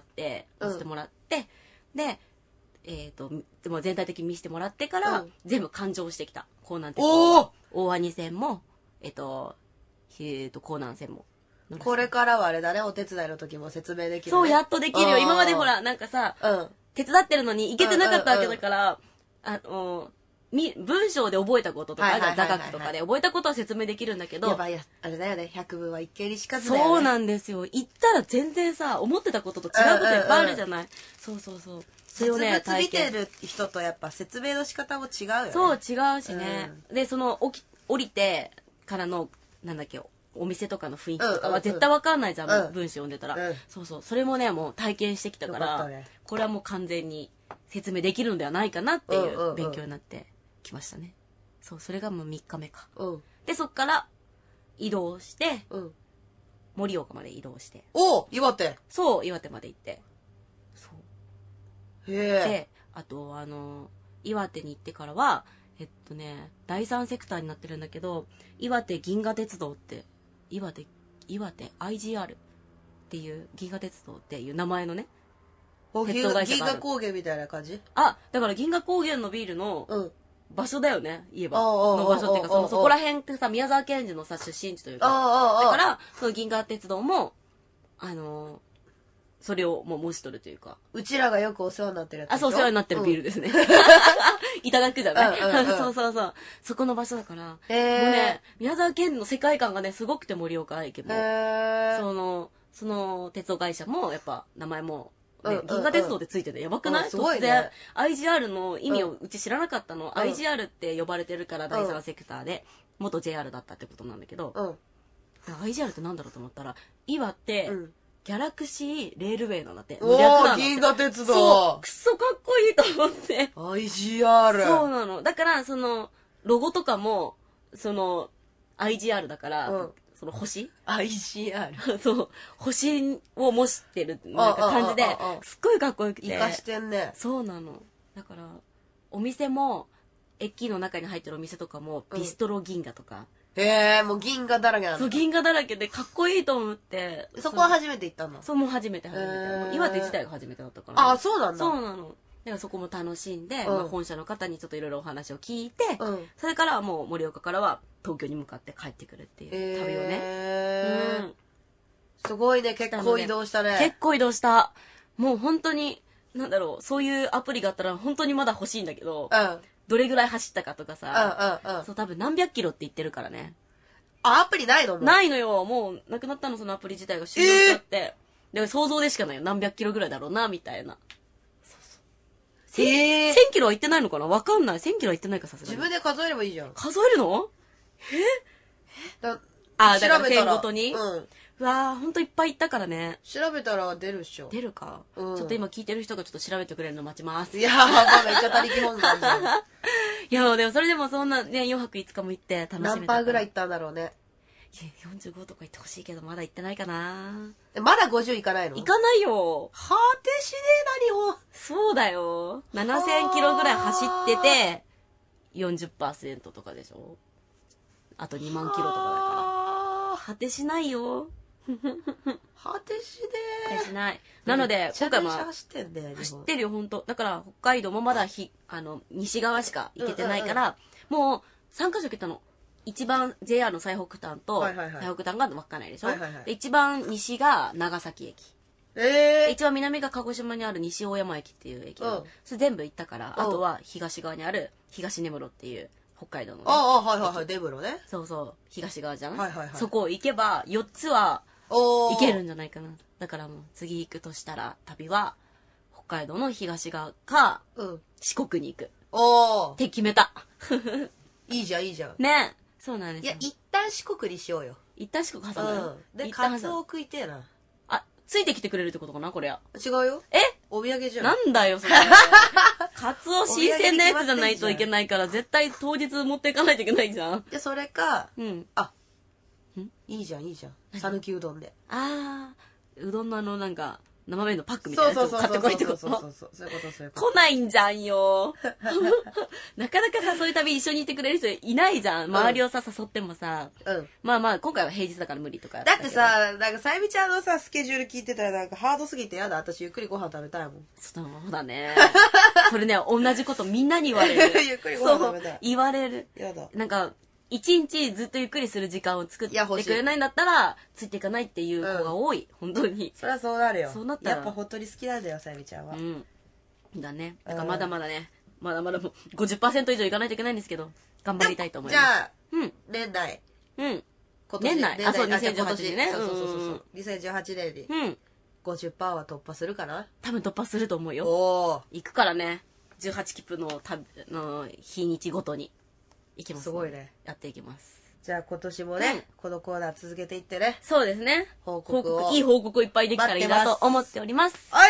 で、でも全体的に見せてもらってから、全部勘定してきた。江南鉄道。大鰐線も、江南線も。 これからはあれだね、お手伝いの時も説明できる、ね。 そう、やっとできるよ。今までほら、なんかさ、手伝ってるのに行けてなかったわけだから、文章で覚えたこととか、座学とかで覚えたことは説明できるんだけど。 やばい、あれだよね、百聞は一見にしかずだよね。 そうなんですよ。行ったら全然さ、思ってたことと違うこといっぱいあるじゃない。そうそうそう。 それをね、見てる人とやっぱ説明の仕方も違うよね。 そう、違うしね。で、降りてからの、なんだっけ、お店とかの雰囲気とかは絶対わかんないじゃん、文章読んでたら。そうそう。それもね、もう体験してきたから、これはもう完全に説明できるのではないかなっていう勉強になってきましたね。そう、それがもう3日目か。で、そっから移動して、盛岡まで移動して。 岩手。 そう、岩手まで行って。そう。で、あと、岩手に行ってからは、第三セクターになってるんだけど、岩手銀河鉄道って、岩手 IGR っていう銀河鉄道っていう名前のね、 鉄道会社がある。銀河高原みたいな感じ？ だから銀河高原のビールの場所だよね、言えば。の場所っていうか、そこら辺ってさ、宮沢賢治のさ、出身地というか。だから、その銀河鉄道も、それをもう模しとるというか。 うちらがよくお世話になってるやつでしょ？ そう、お世話になってるビールですね。いただくじゃない？そうそうそう。そこの場所だから。もうね、宮沢賢治の世界観がね、すごくて盛岡駅も。その鉄道会社も、やっぱ、名前も、銀河鉄道でついててやばくない？ すごいね。 IGR の意味をうち知らなかったの。IGR って呼ばれてるから第三セクターで、元 JR だったってことなんだけど、IGR ってなんだろうと思ったら、岩手、ギャラクシーレールウェイなんだって。 銀河鉄道。 そう、くそかっこいいと思って。 IGR。 そうなの。だから、ロゴとかも、IGR だから、星 ?IGR。 そう、星を模してるなんか感じで、すっごいかっこよくて。 生かしてんね。 そうなの。だから、お店も、駅の中に入ってるお店とかも、ビストロ銀河とか。 もう銀河だらけなんだ。 そう、銀河だらけでかっこいいと思って。 そこは初めて行ったの？ そう、もう初めて。岩手自体が初めてだったから。 そうなんだ。 そうなの。だからそこも楽しんで、本社の方にちょっといろいろお話を聞いて、それからはもう盛岡からは東京に向かって帰ってくるっていう旅をね。 すごいね、結構移動したね。 結構移動した。もう本当に、なんだろう、そういうアプリがあったら本当にまだ欲しいんだけど、どれぐらい走ったかとかさ、そう多分何百キロって言ってるからね。 アプリないの？ ないのよ。もうなくなったの、そのアプリ自体が終了しちゃって。で想像でしかないよ。何百キロぐらいだろうな、みたいな。1000キロは行ってないのかな？わかんない。1000キロは行ってないか、さすがに。 自分で数えればいいじゃん。 数えるの？だから1000ごとに？うわー、ほんといっぱい行ったからね。 調べたら出るっしょ。 出るか。ちょっと今聞いてる人がちょっと調べてくれるの待ちます。 いやー、めっちゃ他力本願じゃん。 いや、でもそれでもそんなね、4泊5日も行って楽しめた。 何パーぐらい行ったんだろうね。 45とか行ってほしいけど、まだ行ってないかな。 まだ50行かないの？ 行かないよ。 果てしねえ何を。 そうだよ。7000キロぐらい走ってて、40% とかでしょ。あと2万キロとかだから。果てしないよ。 果てしねえ。果てしない。なので、今回は走ってんね。 走ってるよ、ほんと。だから、北海道もまだ西側しか行けてないから、もう3カ所行けたの。一番 JR の最北端と、最北端が稚内でしょ。で一番西が長崎駅。一番南が鹿児島にある西大山駅っていう駅。それ全部行ったから、あとは東側にある東根室っていう北海道の。 はい、根室ね。 そうそう、東側じゃん。そこ行けば4つは行けるんじゃないかな。だからもう次行くとしたら旅は北海道の東側か、四国に行く。って決めた。 いいじゃんいいじゃん。 ね。そうなんですよ。 いや、一旦四国にしようよ。 一旦四国挟む。 で、カツオ食いてえな。 あ、ついてきてくれるってことかなこれは。 違うよ。お土産じゃん。 なんだよ、それ。カツオ新鮮なやつじゃないといけないから、絶対当日持っていかないといけないじゃん。 で、それか、いいじゃん、いいじゃん。讃岐うどんで。 うどんのなんか、生麺のパックみたいなやつを買ってこいってこと。 そういうことそういうこと。 来ないんじゃんよ。なかなかさ、そういう旅一緒にいてくれる人いないじゃん。周りをさ、誘ってもさ。まあまあ、今回は平日だから無理とか。 だってさ、なんかさゆみちゃんのさ、スケジュール聞いてたらなんかハードすぎてやだ。私ゆっくりご飯食べたいもん。 そうだね。それね、同じことみんなに言われる。 ゆっくりご飯食べたい。 言われる。 やだ。 なんか、一日ずっとゆっくりする時間を作ってくれないんだったら、ついていかないっていう子が多い。本当に。 そりゃそうなるよ。 そうなったら。 やっぱ本当に好きなんだよ、さゆみちゃんは。 だね。だからまだまだね、まだまだもう 50% 以上いかないといけないんですけど、頑張りたいと思います。 じゃあ、年内。 年内。そう、2018年ね。 そう。2018年に。50% は突破するかな？ 多分突破すると思うよ。行くからね。18切符の日にちごとに。行きます。 すごいね。 やっていきます。 じゃあ今年もね、このコーナー続けていってね。 そうですね。いい報告をいっぱいできたらいいなと思っております。 はい。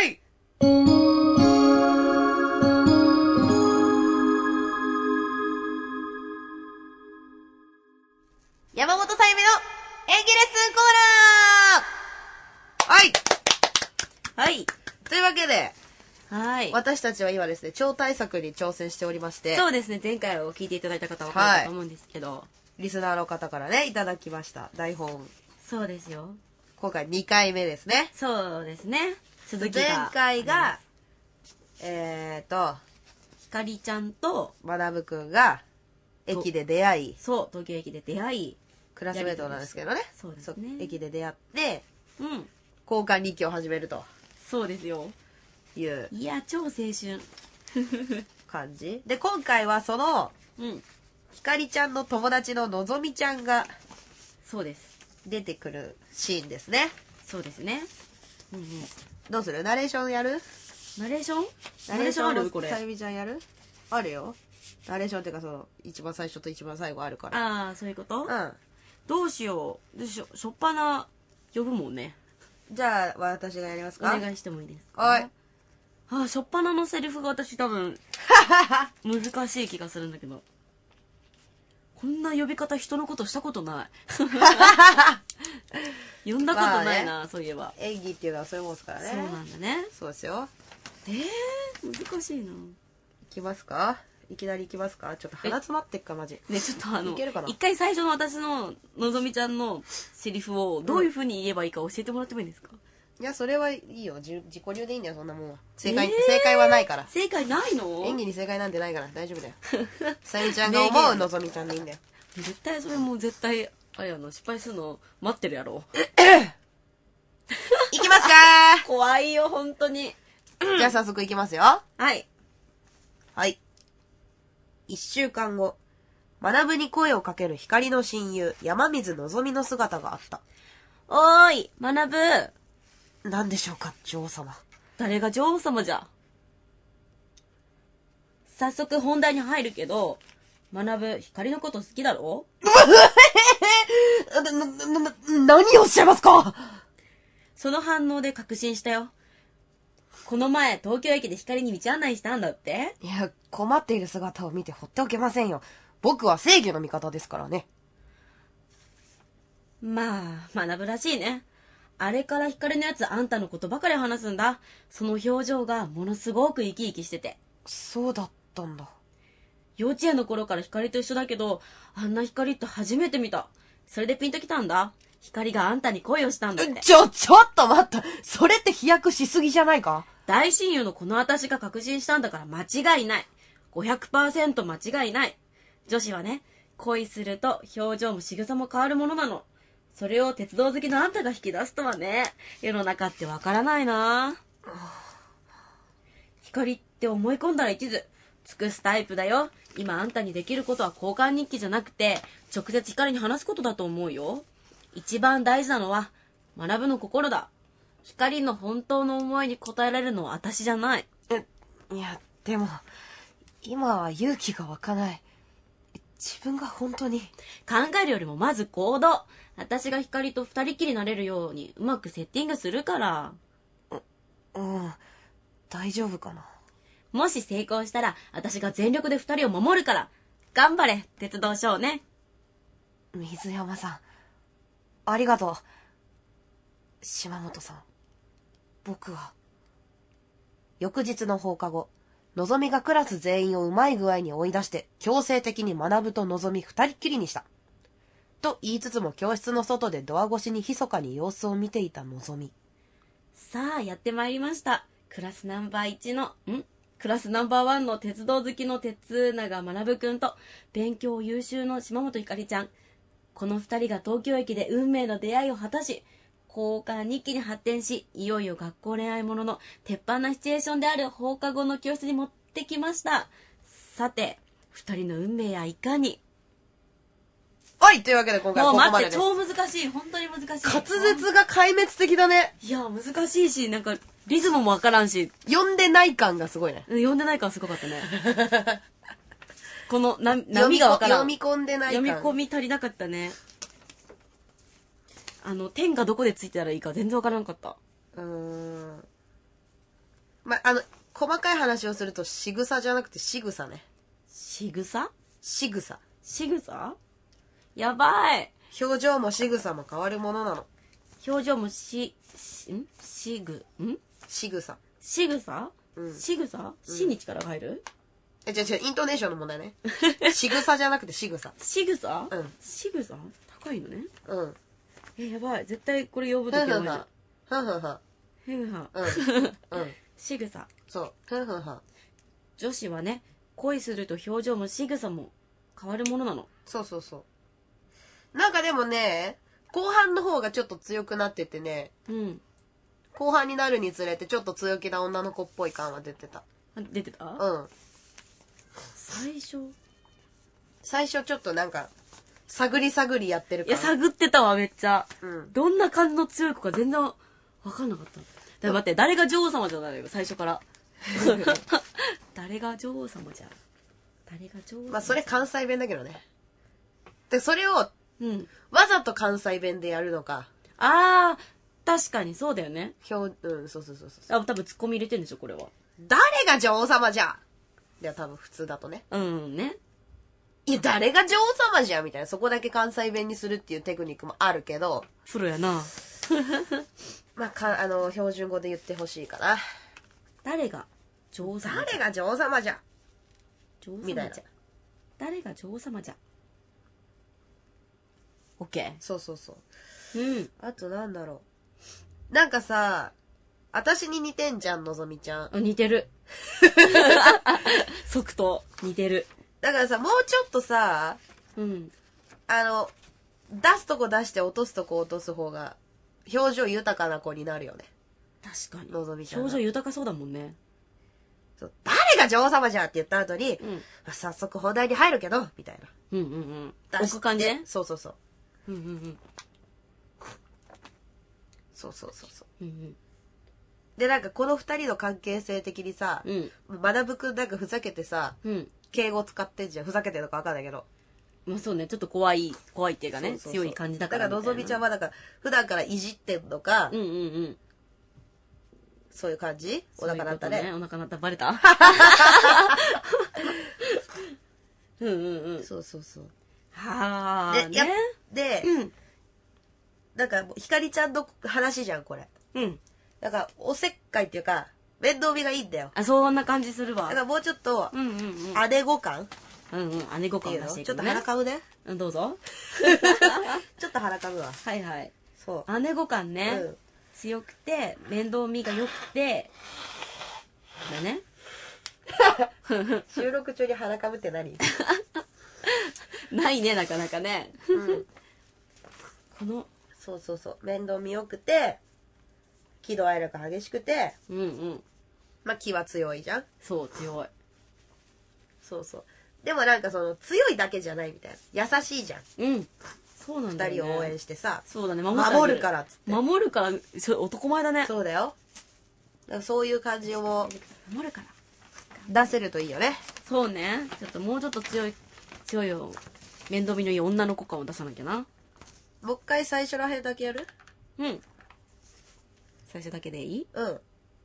山本さゆみの演技レッスンコーナー。はい。というわけで、私たちは今ですね、超大作に挑戦しておりまして。 そうですね、前回を聞いていただいた方は分かると思うんですけど、 リスナーの方からね、いただきました。台本。 そうですよ。 今回2回目ですね。 そうですね。続きが。 前回が、 ひかりちゃんと、 まなぶくんが、駅で出会い。 そう、東京駅で出会い。 クラスメートなんですけどね。 そうですね。 駅で出会って、交換日記を始めると。 そうですよ。いや、超青春。 感じで、今回はその、ひかりちゃんの友達ののぞみちゃんが、 そうです。 出てくるシーンですね。 そうですね。 どうする？ナレーションやる？ ナレーションある？これ。さゆみちゃんやる？あるよ。ナレーションっていうかその、一番最初と一番最後あるから。 ああ、そういうこと？どうしよう。しょっぱな呼ぶもんね。 じゃあ、私がやりますか？ お願いしてもいいですか？ はい。 しょっぱなのセリフが私多分、難しい気がするんだけど。こんな呼び方人のことしたことない。呼んだことないな、そういえば。 演技っていうのはそういうもんですからね。 そうなんだね。 そうですよ。 難しいな。 いきますか？いきなりいきますか？ちょっと鼻詰まってっか、マジ。 ね、ちょっといけるかな？ 一回最初の私ののぞみちゃんのセリフをどういう風に言えばいいか教えてもらってもいいですか？ いや、それはいいよ。自己流でいいんだよ、そんなもんは。正解はないから。 正解ないの？ 演技に正解なんてないから、大丈夫だよ。さゆみちゃんが思うのぞみちゃんでいいんだよ。 絶対それもう絶対、あれやな、失敗するの待ってるやろ。 いきますかー。 怖いよ、本当に。 じゃあ早速いきますよ。 はい。 はい。1週間後、学に声をかける光の親友、山水のぞみの姿があった。 おーい、学ぶ。 何でしょうか、女王様。 誰が女王様じゃ。早速本題に入るけど、学光のこと好きだろ？ 何をおっしゃいますか？ その反応で確信したよ。この前、東京駅で光に道案内したんだって？ いや、困っている姿を見て放っておけませんよ。僕は正義の味方ですからね。 まあ、学らしいね。あれから光のやつあんたのことばかり話すんだ。その表情がものすごく生き生きしてて。 そうだったんだ。 幼稚園の頃から光と一緒だけど、あんな光って初めて見た。それでピンときたんだ。光があんたに恋をしたんだって。 ちょっと待った。それって飛躍しすぎじゃないか？ 大親友のこの私が確信したんだから間違いない。500% 間違いない。女子はね、恋すると表情も仕草も変わるものなの。それを鉄道好きのあんたが引き出すとはね、世の中ってわからないな。光って思い込んだら一途。尽くすタイプだよ。今あんたにできることは交換日記じゃなくて、直接光に話すことだと思うよ。一番大事なのは、 学の心だ。光の本当の思いに応えられるのは私じゃない。 いや、でも、今は勇気が湧かない。自分が本当に。 考えるよりもまず行動。私が光と二人きりになれるようにうまくセッティングするから。 大丈夫かな。 もし成功したら、私が全力で二人を守るから。頑張れ、鉄道少年。 水山さん、ありがとう。島本さん、僕は。翌日の放課後、のぞみがクラス全員をうまい具合に追い出して、強制的に学とのぞみ二人っきりにした。と言いつつも教室の外でドア越しに密かに様子を見ていたのぞみ。 さあ、やってまいりました。クラスナンバー1の鉄道好きの鉄永学くんと、勉強優秀の島本ひかりちゃん。この二人が東京駅で運命の出会いを果たし、交換日記に発展し、いよいよ学校恋愛ものの鉄板なシチュエーションである放課後の教室に持ってきました。さて、二人の運命やいかに。 はい、というわけで今回はここまでです。 もう待って、超難しい。本当に難しい。 滑舌が壊滅的だね。 いや、難しいし、なんか、リズムもわからんし。 読んでない感がすごいね。 読んでない感すごかったね。この波がわからん。 読み込んでない感。 読み込み足りなかったね。点がどこでついてたらいいか全然わからなかった。 ま、細かい話をすると、仕草じゃなくて仕草ね。 仕草？ 仕草。 仕草？やばい。 表情も仕草も変わるものなの。 表情も仕草。 仕草。 仕草？仕草？仕に力が入る？ 違う、イントネーションの問題ね。仕草じゃなくて仕草。 仕草？仕草？高いのね。やばい。絶対これ呼ぶときはない。仕草。 そう。 女子はね、恋すると表情も仕草も変わるものなの。 そう。なんかでもね、後半の方がちょっと強くなっててね、後半になるにつれてちょっと強気な女の子っぽい感は出てた。 出てた？最初ちょっとなんか、探りやってるから。いや、探ってたわ、めっちゃ。どんな感じの強い子か全然わかんなかった。待って、誰が女王様じゃないよ、最初から。誰が女王様じゃ。 まあ、それ関西弁だけどね。で、それを、わざと関西弁でやるのか。 確かにそうだよね。 そう。 多分ツッコミ入れてんでしょ、これは。 誰が女王様じゃ。いや、多分普通だとね。 ね。 いや、誰が女王様じゃみたいな。そこだけ関西弁にするっていうテクニックもあるけど。 プロやな。 まあ、標準語で言ってほしいかな。 誰が女王様じゃ。 誰が女王様じゃ。みたいな。 誰が女王様じゃ。オッケー。 そう。あとなんだろう。なんかさ、私に似てんじゃん、のぞみちゃん。 似てる。即答。似てる。 だからさ、もうちょっとさ、出すとこ出して落とすとこ落とす方が、表情豊かな子になるよね。 確かに。 のぞみちゃん。 表情豊かそうだもんね。 そう、誰が女王様じゃって言った後に、早速本題に入るけど、みたいな。 置く感じね。 そう。そう。で、なんかこの二人の関係性的にさ、学くんなんかふざけてさ、敬語使ってんじゃん。ふざけてるのかわかんないけど。 まあそうね、ちょっと怖いっていうかね、強い感じだから。 だからのぞみちゃんはだから、普段からいじってんのか、そういう感じ？お腹鳴ったね。 お腹鳴った。バレた？ そう。 で、 なんか、ひかりちゃんの話じゃん、これ。だから、おせっかいっていうか、面倒見がいいんだよ。 そんな感じするわ。 だからもうちょっと、姉御感？ 姉御感出していくね。 ちょっと腹かむね。 どうぞ。 ちょっと腹かむわ。 はい。 そう。 姉御感ね。強くて、面倒見が良くて、だね。 収録中に腹かむって何？ ないね、なかなかね。 そう。面倒見良くて、喜怒哀楽激しくて、まあ気は強いじゃん。 そう、強い。 そう。でもなんかその、強いだけじゃないみたいな。優しいじゃん。 そうなんだよね。 二人を応援してさ。 そうだね、 守るからっつって。 守るから、男前だね。 そうだよ。だからそういう感じを守るから出せるといいよね。 そうね。ちょっともうちょっと強い面倒見のいい女の子感を出さなきゃな。 もう一回最初らへんだけやる？ うん。最初だけでいい？ うん。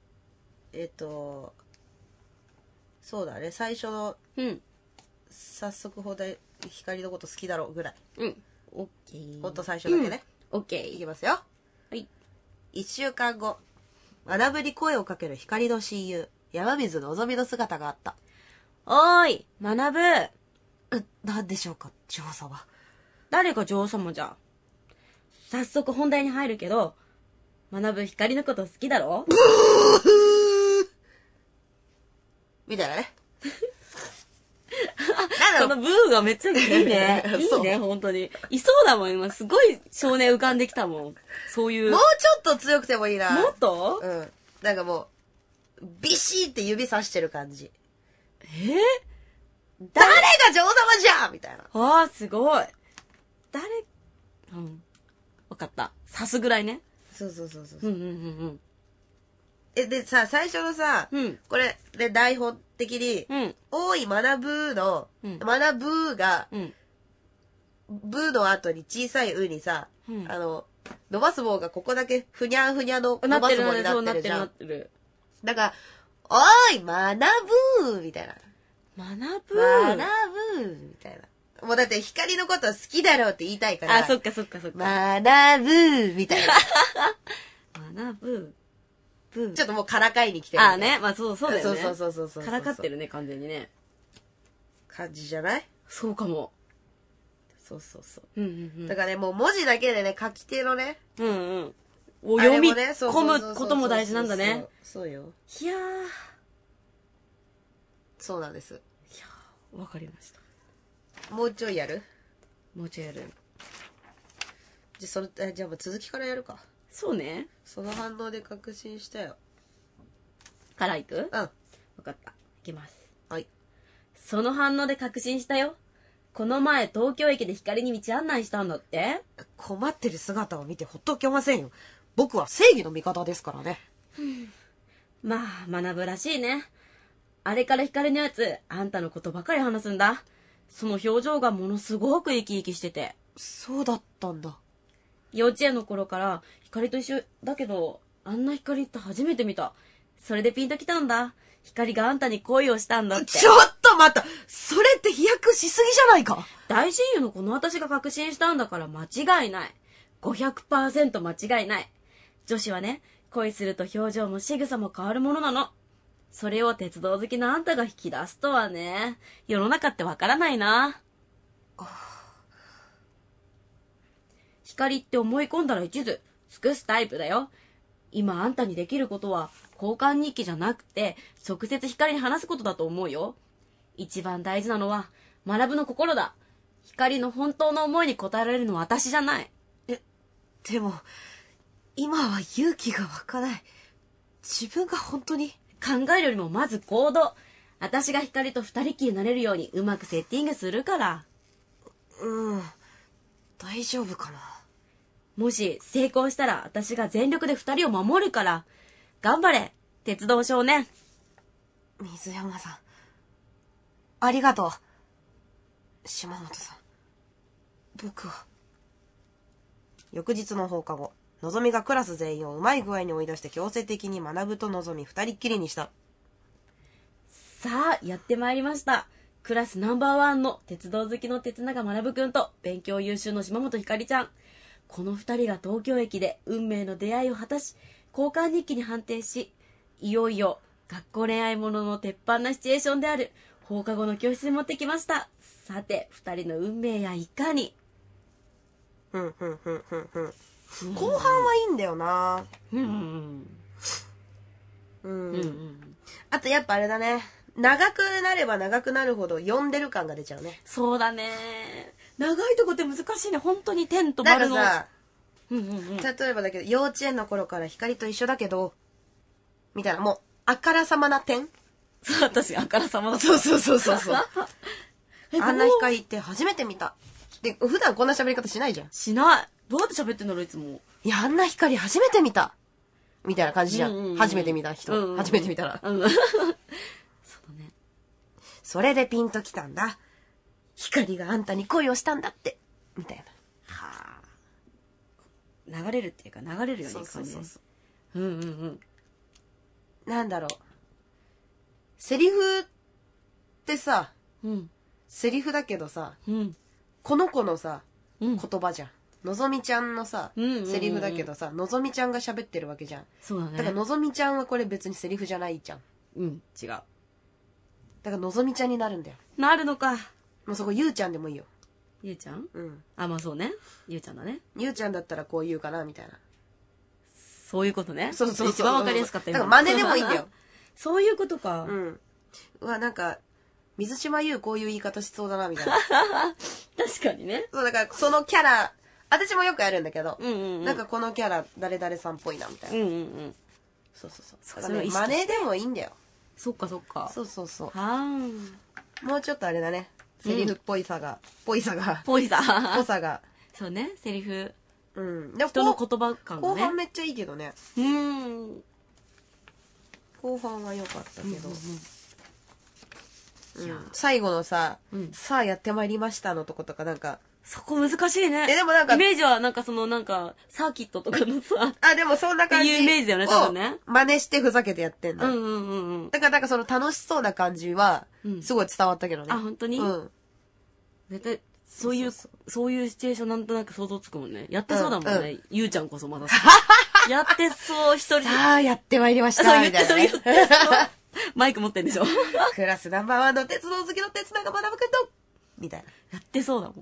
そうだね。最初の、早速放題、光のこと好きだろうぐらい。 うん。オッケー。 ほんと最初だけね。 オッケー。 いきますよ。 はい。 1週間後、学に声をかける光の親友、山水のぞみの姿があった。 おーい、学ぶ。 なんでしょうか、女王様。 誰が女王様じゃ。早速本題に入るけど、学光のこと好きだろ？ みたいなね。 そのブーがめっちゃいいね。いいね、本当に。いそうだもん、今。すごい少年浮かんできたもん。そういう。 もうちょっと強くてもいいな。 もっと？ うん。なんかもう、ビシーって指さしてる感じ。誰が女王様じゃみたいな。 ああ、すごい。わかった。刺すぐらいね。 そう。でさ、最初のさ、これで台本的に、おい学ぶの、学ぶが、ブの後に小さいうにさ、伸ばす棒がここだけふにゃんふにゃの伸ばす棒になってるじゃん。だから、おい学ぶみたいな。学ぶみたいな。もうだって光のこと好きだろうって言いたいから。 あ、そっか。学ぶみたいな。 学ぶ。 ちょっともうからかいに来てる。 あね。まあそうだよね。 そう。 からかってるね、完全にね。 感じじゃない？ そうかも。 そう。だからね、もう文字だけでね、書き手のね。 を読み込むことも大事なんだね。 そうよ。 いやー。 そうなんです。いやー、わかりました。 もうちょいやる？ もうちょいやる。 じゃあもう続きからやるか。 そうね。 その反応で確信したよ。 からいく？ うん。わかった。いきます。 はい。 その反応で確信したよ。この前東京駅で光に道案内したんだって？ 困ってる姿を見てほっとけませんよ。僕は正義の味方ですからね。 まあ、学ぶらしいね。あれから光のやつ、あんたのことばかり話すんだ。その表情がものすごく生き生きしてて。 そうだったんだ。 幼稚園の頃から光と一緒だけど、あんな光って初めて見た。それでピンときたんだ。光があんたに恋をしたんだって。 ちょっと待った。それって飛躍しすぎじゃないか。 大親友のこの私が確信したんだから間違いない。500% 間違いない。女子はね、恋すると表情も仕草も変わるものなの。それを鉄道好きなあんたが引き出すとはね、世の中ってわからないな。光って思い込んだら一途、尽くすタイプだよ。今あんたにできることは交換日記じゃなくて直接光に話すことだと思うよ。一番大事なのは学ぶの心だ。光の本当の思いに応えられるのは私じゃない。 でも今は勇気が湧かない。自分が本当に考えるよりもまず行動。私が光と二人きりになれるようにうまくセッティングするから。 大丈夫かな。 もし成功したら私が全力で二人を守るから。頑張れ、鉄道少年。 水山さん、ありがとう。島本さん、僕は。翌日の放課後、のぞみがクラス全員をうまい具合に追い出して強制的に学ぶとのぞみ二人っきりにした。 さあ、やってまいりました。クラスナンバーワンの鉄道好きの鉄永学くんと勉強優秀の島本ひかりちゃん。この二人が東京駅で運命の出会いを果たし、交換日記に判定し、いよいよ学校恋愛ものの鉄板なシチュエーションである放課後の教室に持ってきました。さて、二人の運命やいかに。 後半はいいんだよな。あとやっぱあれだね。長くなれば長くなるほど読んでる感が出ちゃうね。 そうだね。長いとこって難しいね。本当に点と丸の。 なんかさ、例えばだけど、幼稚園の頃から光と一緒だけど、みたいな、もう、あからさまな点。 そう、私、あからさまな点。そう。あんな光って初めて見た。 で、普段こんな喋り方しないじゃん。 しない。どうやって喋ってんだろう、いつも。 いや、あんな光初めて見た。みたいな感じじゃん。初めて見た人。初めて見たら。そうだね。それでピンときたんだ。光があんたに恋をしたんだって。みたいな。はぁ。流れるっていうか、流れるよね、感じ。 なんだろう。セリフってさ、セリフだけどさ、この子のさ、言葉じゃん。のぞみちゃんのさ、セリフだけどさ、のぞみちゃんが喋ってるわけじゃん。 そうだね。 だからのぞみちゃんはこれ別にセリフじゃないじゃん。 違う。だからのぞみちゃんになるんだよ。 なるのか。 もうそこゆうちゃんでもいいよ。 ゆうちゃん？まあそうね。ゆうちゃんだね。 ゆうちゃんだったらこう言うかな、みたいな。 そういうことね。 そう。 一番わかりやすかったよ。だから真似でもいいんだよ。 そういうことか。 うわ、なんか、水島優こういう言い方しそうだな、みたいな。 確かにね。 そう、だからそのキャラ、私もよくやるんだけど、なんかこのキャラ誰々さんっぽいなみたいな。そう。だからね、真似でもいいんだよ。 そっか。そう。 もうちょっとあれだね。セリフっぽさが。ぽさが。 そうね、セリフ。 でも人の言葉感がね。 後半めっちゃいいけどね。後半は良かったけど。最後のさあやってまいりましたのとことかなんか、 そこ難しいね。 でもなんか、 イメージはなんかサーキットとかのさ。 でもそんな感じ。 っていうイメージだよね、多分ね。 真似してふざけてやってんだ。だからなんかその楽しそうな感じは、すごい伝わったけどね。 本当に？絶対、そういうシチュエーションなんとなく想像つくもんね。やってそうだもんね。ゆうちゃんこそまだ。やってそう、一人で。 さあ、やってまいりました。 そう言ってそう。マイク持ってんでしょ。 クラスナンバーワンの鉄道好きの鉄永学くんとみたいな。 やってそうだも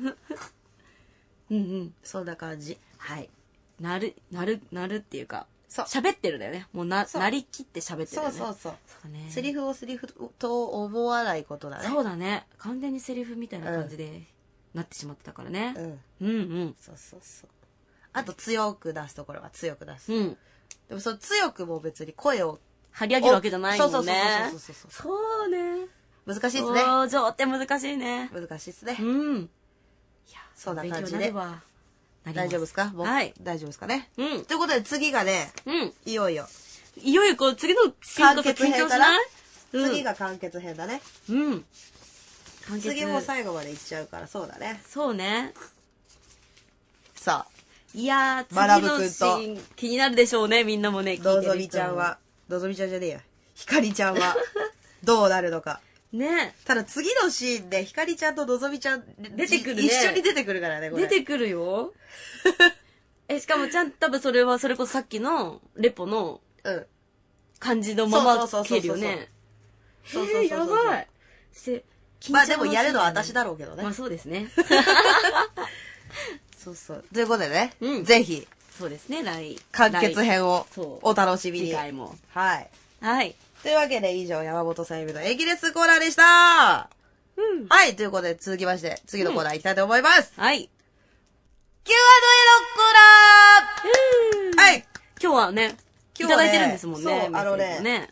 ん。 そんな感じ。はい。 なるっていうか、喋ってるんだよね。もうなりきって喋ってるよね。 そう。セリフをセリフと思わないことだね。 そうだね。完全にセリフみたいな感じでなってしまってたからね。 そう。あと強く出すところは強く出す。でもその強くも別に声を張り上げるわけじゃないもんね。 そうね。 難しいっすね。 登場って難しいね。 難しいっすね。 いや、 そんな感じで。大丈夫ですか？ はい。 大丈夫ですかね。ということで次がね、いよいよこう次の完結編かな？次が完結編だね。次も最後までいっちゃうから、そうだね。 そうね。 さあ。 いやー、次のシーン気になるでしょうね、みんなもね。 のぞみちゃんじゃねえや。ひかりちゃんは、どうなるのか。 ね。 ただ次のシーンでひかりちゃんとのぞみちゃん出てくるね。 一緒に出てくるからね、これ。 出てくるよ。しかも多分それこそさっきのレポの感じのまま消えるよね。そう。やばい。 まあでもやるのは私だろうけどね。 まあそうですね。 そう。ということでね、ぜひ。 そうですね、 完結編をお楽しみに。 次回も。 はい。 はい。 というわけで以上、山本さゆみの駅列コーナーでした。はい。ということで続きまして、次のコーナー行きたいと思います。 はい。 Q&A のコーナーはい。 今日はね、いただいてるんですもんね。 そう、あのね。メ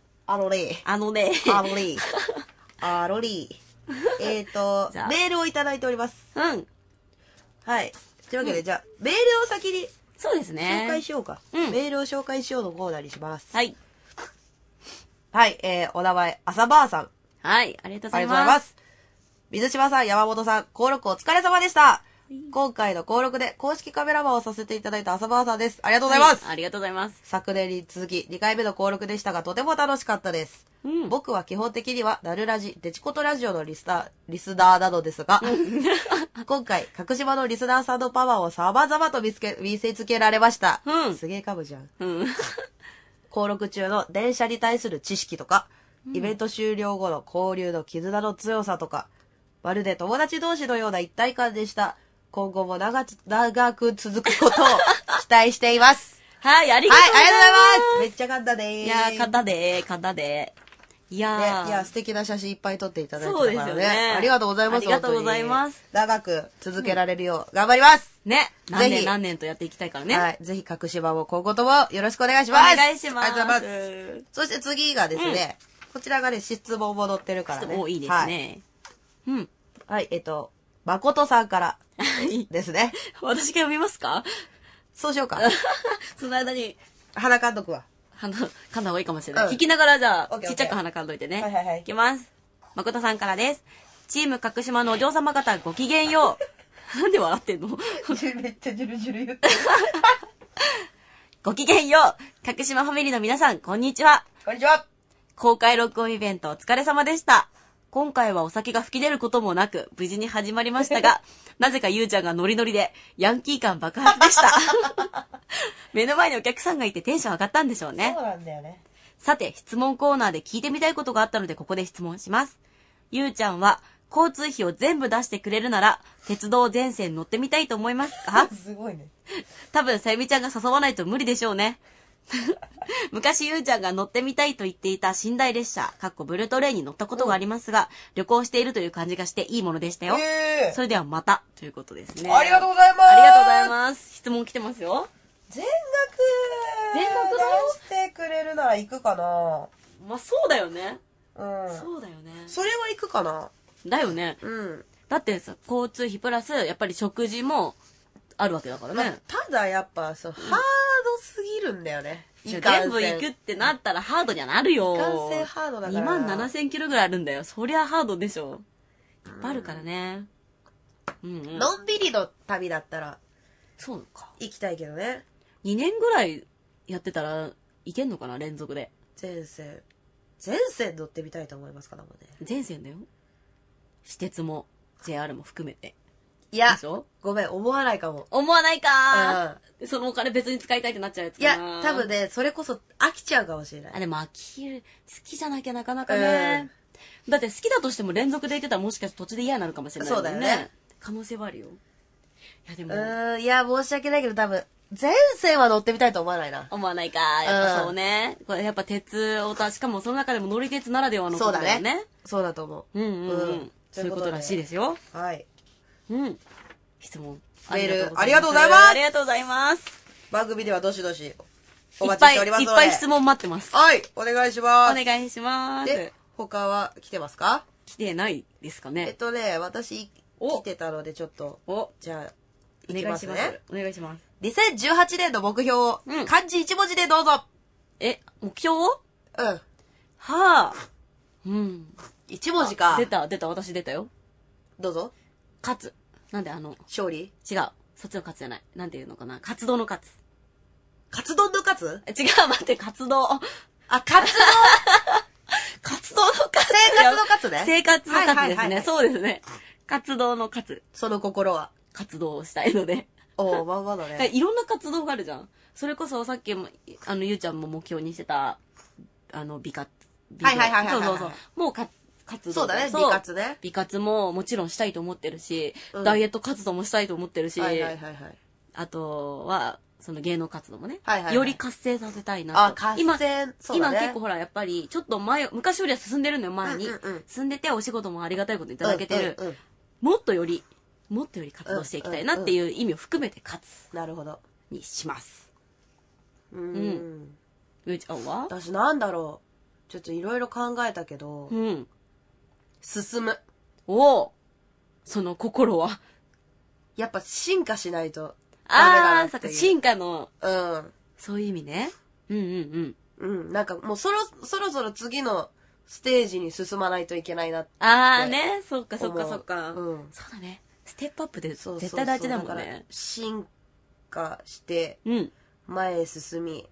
ールをいただいております。はい。というわけで、じゃあ、メールを先に。 そうですね。 紹介しようか。メールを紹介しようのコーナーにします。 はい。 はい、お名前、朝ばあさん。 はい、ありがとうございます。 水島さん、山本さん、登録お疲れ様でした。今回の登録で公式カメラマンをさせていただいた朝ばあさんです。ありがとうございます。 ありがとうございます。 昨年に続き2回目の登録でしたが、とても楽しかったです。僕は基本的には、ダルラジ、デチコトラジオのリスナーなのですが、今回、隠し場のリスナーさんのパワーを様々と見せつけられました。すげえかぶじゃん。登録中の電車に対する知識とか、イベント終了後の交流の絆の強さとか、まるで友達同士のような一体感でした。今後も長く続くことを期待しています。 はい、ありがとうございます。 はい、ありがとうございます。めっちゃ簡単でーす。 いやー、簡単で。いや素敵な写真いっぱい撮っていただいてたからね。そうですよね。ありがとうございます。 ありがとうございます。 長く続けられるよう頑張ります。 ね。何年とやっていきたいからね。 はい。ぜひ隠し場も今後ともよろしくお願いします。 お願いします。 ありがとうございます。そして次がですね、こちらがね、質問も載ってるからね。 いいですね。 はい。 誠さんからですね。 私が読みますか？ そうしようか。 その間に。 鼻かんどくわ。 噛んだ方がいいかもしれない。聞きながらじゃあ、ちっちゃく鼻かんどいてね。 はいはいはい。 いきます。誠さんからです。チーム角島のお嬢様方ごきげんよう。なんで笑ってんの？ めっちゃジュルジュル言ってる。 ごきげんよう。角島ファミリーの皆さん、こんにちは。 こんにちは。 公開録音イベントお疲れ様でした。今回はお酒が吹き出ることもなく、無事に始まりましたが、なぜかゆうちゃんがノリノリで、ヤンキー感爆発でした。目の前にお客さんがいてテンション上がったんでしょうね。 そうなんだよね。 さて、質問コーナーで聞いてみたいことがあったので、ここで質問します。ゆうちゃんは、交通費を全部出してくれるなら、鉄道全線乗ってみたいと思いますか？ すごいね。 多分、さゆみちゃんが誘わないと無理でしょうね。昔ゆうちゃんが乗ってみたいと言っていた寝台列車、ブルートレインに乗ったことがありますが、旅行しているという感じがしていいものでしたよ。それではまた、ということですね。 ありがとうございます。 ありがとうございます。質問来てますよ。 全額出してくれるなら行くかな。 まあそうだよね。 うん。 そうだよね。 それは行くかな。 だよね。 うん。 だってさ、交通費プラス、やっぱり食事もあるわけだからね。 ただやっぱハードすぎるんだよね。 全部行くってなったらハードにはなるよ。 いかんせんハードだから。 27,000キロぐらいあるんだよ。そりゃハードでしょ。いっぱいあるからね。 のんびりの旅だったら、 そうか。 行きたいけどね。 2年ぐらいやってたらいけんのかな、連続で。 全線乗ってみたいと思いますからもね。 全線だよ。私鉄も JR も含めて。 いや、ごめん、思わないかも。 思わないかー、そのお金別に使いたいってなっちゃうやつかな。 いや、多分ね、それこそ飽きちゃうかもしれない。 あ、でも好きじゃなきゃなかなかね。だって好きだとしても連続で行ってたらもしかして途中で嫌になるかもしれないもんね。そうだよね。可能性はあるよ。いやでも。 いや、申し訳ないけど多分、全線は乗ってみたいと思わないな。 思わないか。やっぱそうね。これやっぱ鉄をしかもその中でも乗り鉄ならではのことだよね。 そうだと思う。 そういうことらしいですよ。 はい。 質問。 メール、ありがとうございます。 ありがとうございます。 番組ではどしどしお待ちしておりますので。 いっぱい質問待ってます。 はい、お願いします。 お願いします。 で、他は来てますか？ 来てないですかね。 私、来てたのでちょっと、じゃあ、いきますね。 お願いします。 2018年の目標を、漢字1文字でどうぞ。 目標を？はあ。 1文字か。 出た、私出たよ。 どうぞ。 勝つ。なんで勝利？ 違う。そっちの勝つじゃない。なんていうのかな。活動の勝つ。 カツ丼のカツ？ 違う、待って、活動。 活動活動の勝つ。 生活の勝つね。 生活の勝つですね。そうですね。活動の勝つ。 その心は。 活動をしたいので。 まんまだね。 いろんな活動があるじゃん。それこそさっきも、ゆうちゃんも目標にしてた、美活。 そう。 もう活動。 そうだね、美活ね。 美活ももちろんしたいと思ってるし、ダイエット活動もしたいと思ってるし、あとは、その芸能活動もね、より活性させたいなと。今結構ほら、やっぱり、ちょっと昔よりは進んでるのよ、前に。進んでて、お仕事もありがたいこといただけてる。もっとより活動していきたいなっていう意味を含めて活。 なるほど。 にします。ゆうちゃんは？ 私なんだろう。ちょっといろいろ考えたけど、進む。 その心は？ やっぱ進化しないと。 進化の、そういう意味ね。なんかもうそろそろ次のステージに進まないといけないなって。 ね。そっか。そうだね。ステップアップで絶対大事だもんね。 進化して、前へ進み。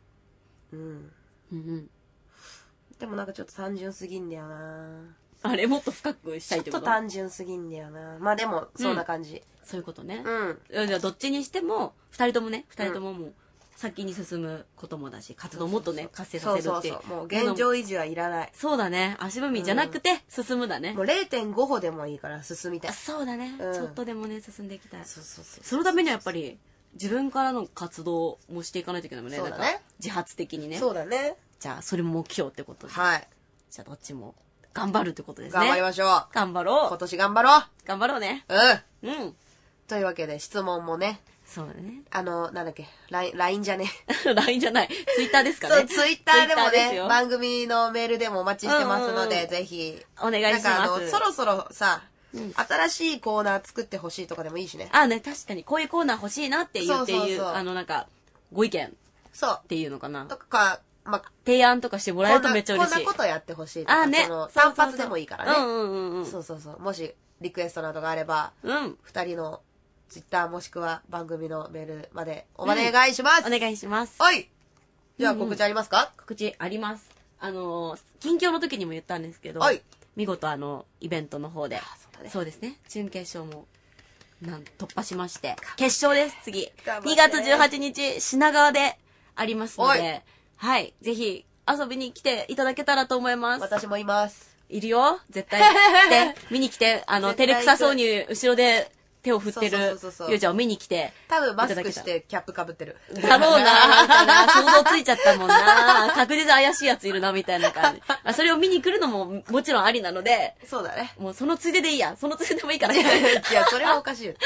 でもなんかちょっと単純すぎんだよな。 もっと深くしたいってこと？ ちょっと単純すぎんだよな。まあでも、そんな感じ。 そういうことね。じゃあどっちにしても、二人とももう、先に進むこともだし、活動をもっとね、活性させるっていう。 もう現状維持はいらない。 そうだね。足踏みじゃなくて、進むだね。 もう 0.5 歩でもいいから進みたい。 そうだね。ちょっとでもね、進んでいきたい。そのためにはやっぱり、自分からの活動もしていかないといけないもんね。 そうだね。 自発的にね。 そうだね。 じゃあ、それも目標ってことで。 はい。 じゃあ、どっちも頑張るってことですね。 頑張りましょう。 頑張ろう。 今年頑張ろう。 頑張ろうね。 というわけで、質問もね。 そうだね。 なんだっけ、LINE じゃね。 LINE じゃない。Twitter ですかね。 そう、Twitter でもね、番組のメールでもお待ちしてますので、ぜひ。 お願いします。 そろそろさ、 新しいコーナー作ってほしいとかでもいいしね。 あ、ね、確かにこういうコーナー欲しいなっていう、なんか、ご意見っていうのかな。 とか、まあ、 提案とかしてもらえるとめっちゃ嬉しい。 こんなことやってほしいとか。ね。単発でもいいからね。そうそうそう。もし、リクエストなどがあれば、二人のツイッターもしくは番組のメールまでお願いします。 お願いします。 はい。じゃあ告知ありますか？ 告知あります。近況の時にも言ったんですけど、見事イベントの方で、そうですね、準決勝も突破しまして、決勝です、次。2月18日、品川でありますので、はい、ぜひ遊びに来ていただけたらと思います。 私もいます。 いるよ、絶対来て、見に来て、照れくさそうに後ろで手を振ってるゆうちゃんを見に来て。 多分マスクしてキャップかぶってる。 だろうな、みたいな、想像ついちゃったもんな。確実怪しいやついるな、みたいな感じ。それを見に来るのももちろんありなので。 そうだね。 もうそのついででいいや。そのついででもいいから。 いや、それはおかしいよ。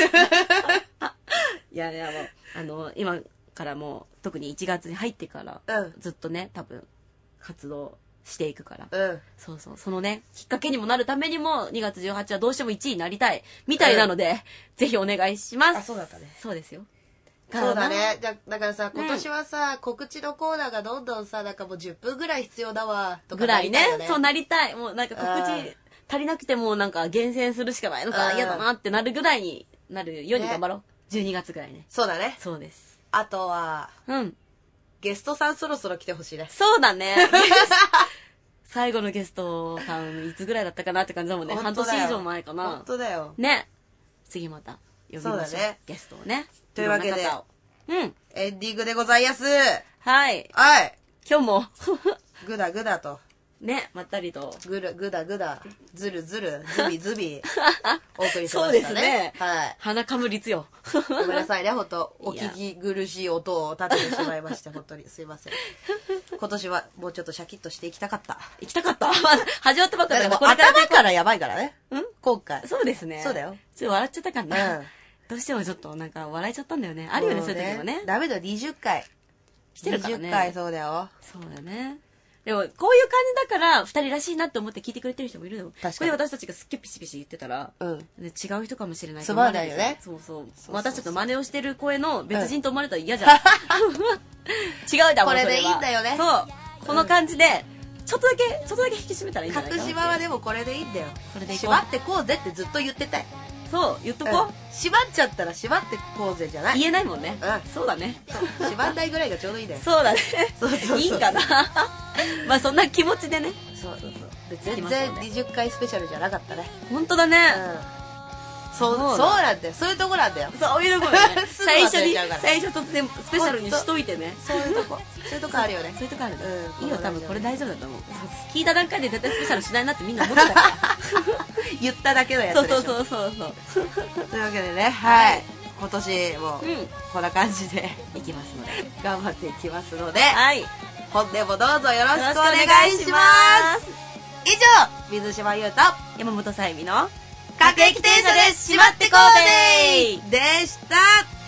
いやいや、もう、今からもう、特に1月に入ってから、ずっとね、多分、活動していくから。そうそう。そのね、きっかけにもなるためにも、2月18はどうしても1位になりたい、みたいなので、ぜひお願いします。 あ、そうだったね。 そうですよ。 そうだね。だからさ、今年はさ、告知のコーナーがどんどんさ、なんかもう10分ぐらい必要だわ、とか。 ぐらいね。そうなりたい。もうなんか告知足りなくてもなんか厳選するしかないのか嫌だなってなるぐらいになるように頑張ろう。12月ぐらいね。 そうだね。 そうです。 あとは、ゲストさんそろそろ来てほしいね。 そうだね。最後のゲストさんいつぐらいだったかなって感じだもんね。半年以上前かな。 本当だよ。 ね。次また呼びましょう。そうだね。ゲストをね。 というわけで、エンディングでございます。 はい。 はい。 今日も、 ぐだぐだと。 ね、まったりと。 ぐだぐだ、ずるずる、ズビズビ、お送りしましたね。そうですね。はい。 鼻かむ率よ。 ごめんなさいね、ほんと、お聞き苦しい音を立ててしまいまして、本当にすいません。今年はもうちょっとシャキッとしていきたかった。 行きたかった始まったばっかりだから、頭からやばいからね。今回。 そうですね。 そうだよ。 ちょっと笑っちゃったかな。どうしてもちょっとなんか笑えちゃったんだよね。あるよね、そういう時はね。 ダメだよ、20回。 してるからね。 20回そうだよ。 そうだね。でも、こういう感じだから、二人らしいなって思って聞いてくれてる人もいるの。確かに。これ私たちがすっげえピシピシ言ってたら、違う人かもしれない。 つまんないよね。 そうそう。私たちの真似をしてる声の別人と思われたら嫌じゃん。違うだもん、 これでいいんだよね。 そう。この感じで、ちょっとだけ引き締めたらいいんじゃないかな。 隠し場はでもこれでいいんだよ。これで縛ってこうぜってずっと言ってたい。 そう、言っとこう。 縛っちゃったら縛ってこうぜじゃない。 言えないもんね。そうだね。 縛んないぐらいがちょうどいいんだよ。 そうだね。いいんかな。まあそんな気持ちでね。 そう。全然20回スペシャルじゃなかったね。 本当だね。 そうなんだよ。そういうとこなんだよ。 そういうとこね。最初突然スペシャルにしといてね。 そういうとこあるよね。 そういうとこあるね。いいよ、多分これ大丈夫だと思う。聞いた段階で絶対スペシャルしないなってみんな思ってたから。 言っただけのやつでしょ。 そう。 というわけでね、はい。今年もこんな感じでいきますので。 頑張っていきますので、 本年もどうぞよろしくお願いします。以上、水島優と山本さゆみの各駅停車でしまってこうぜでした。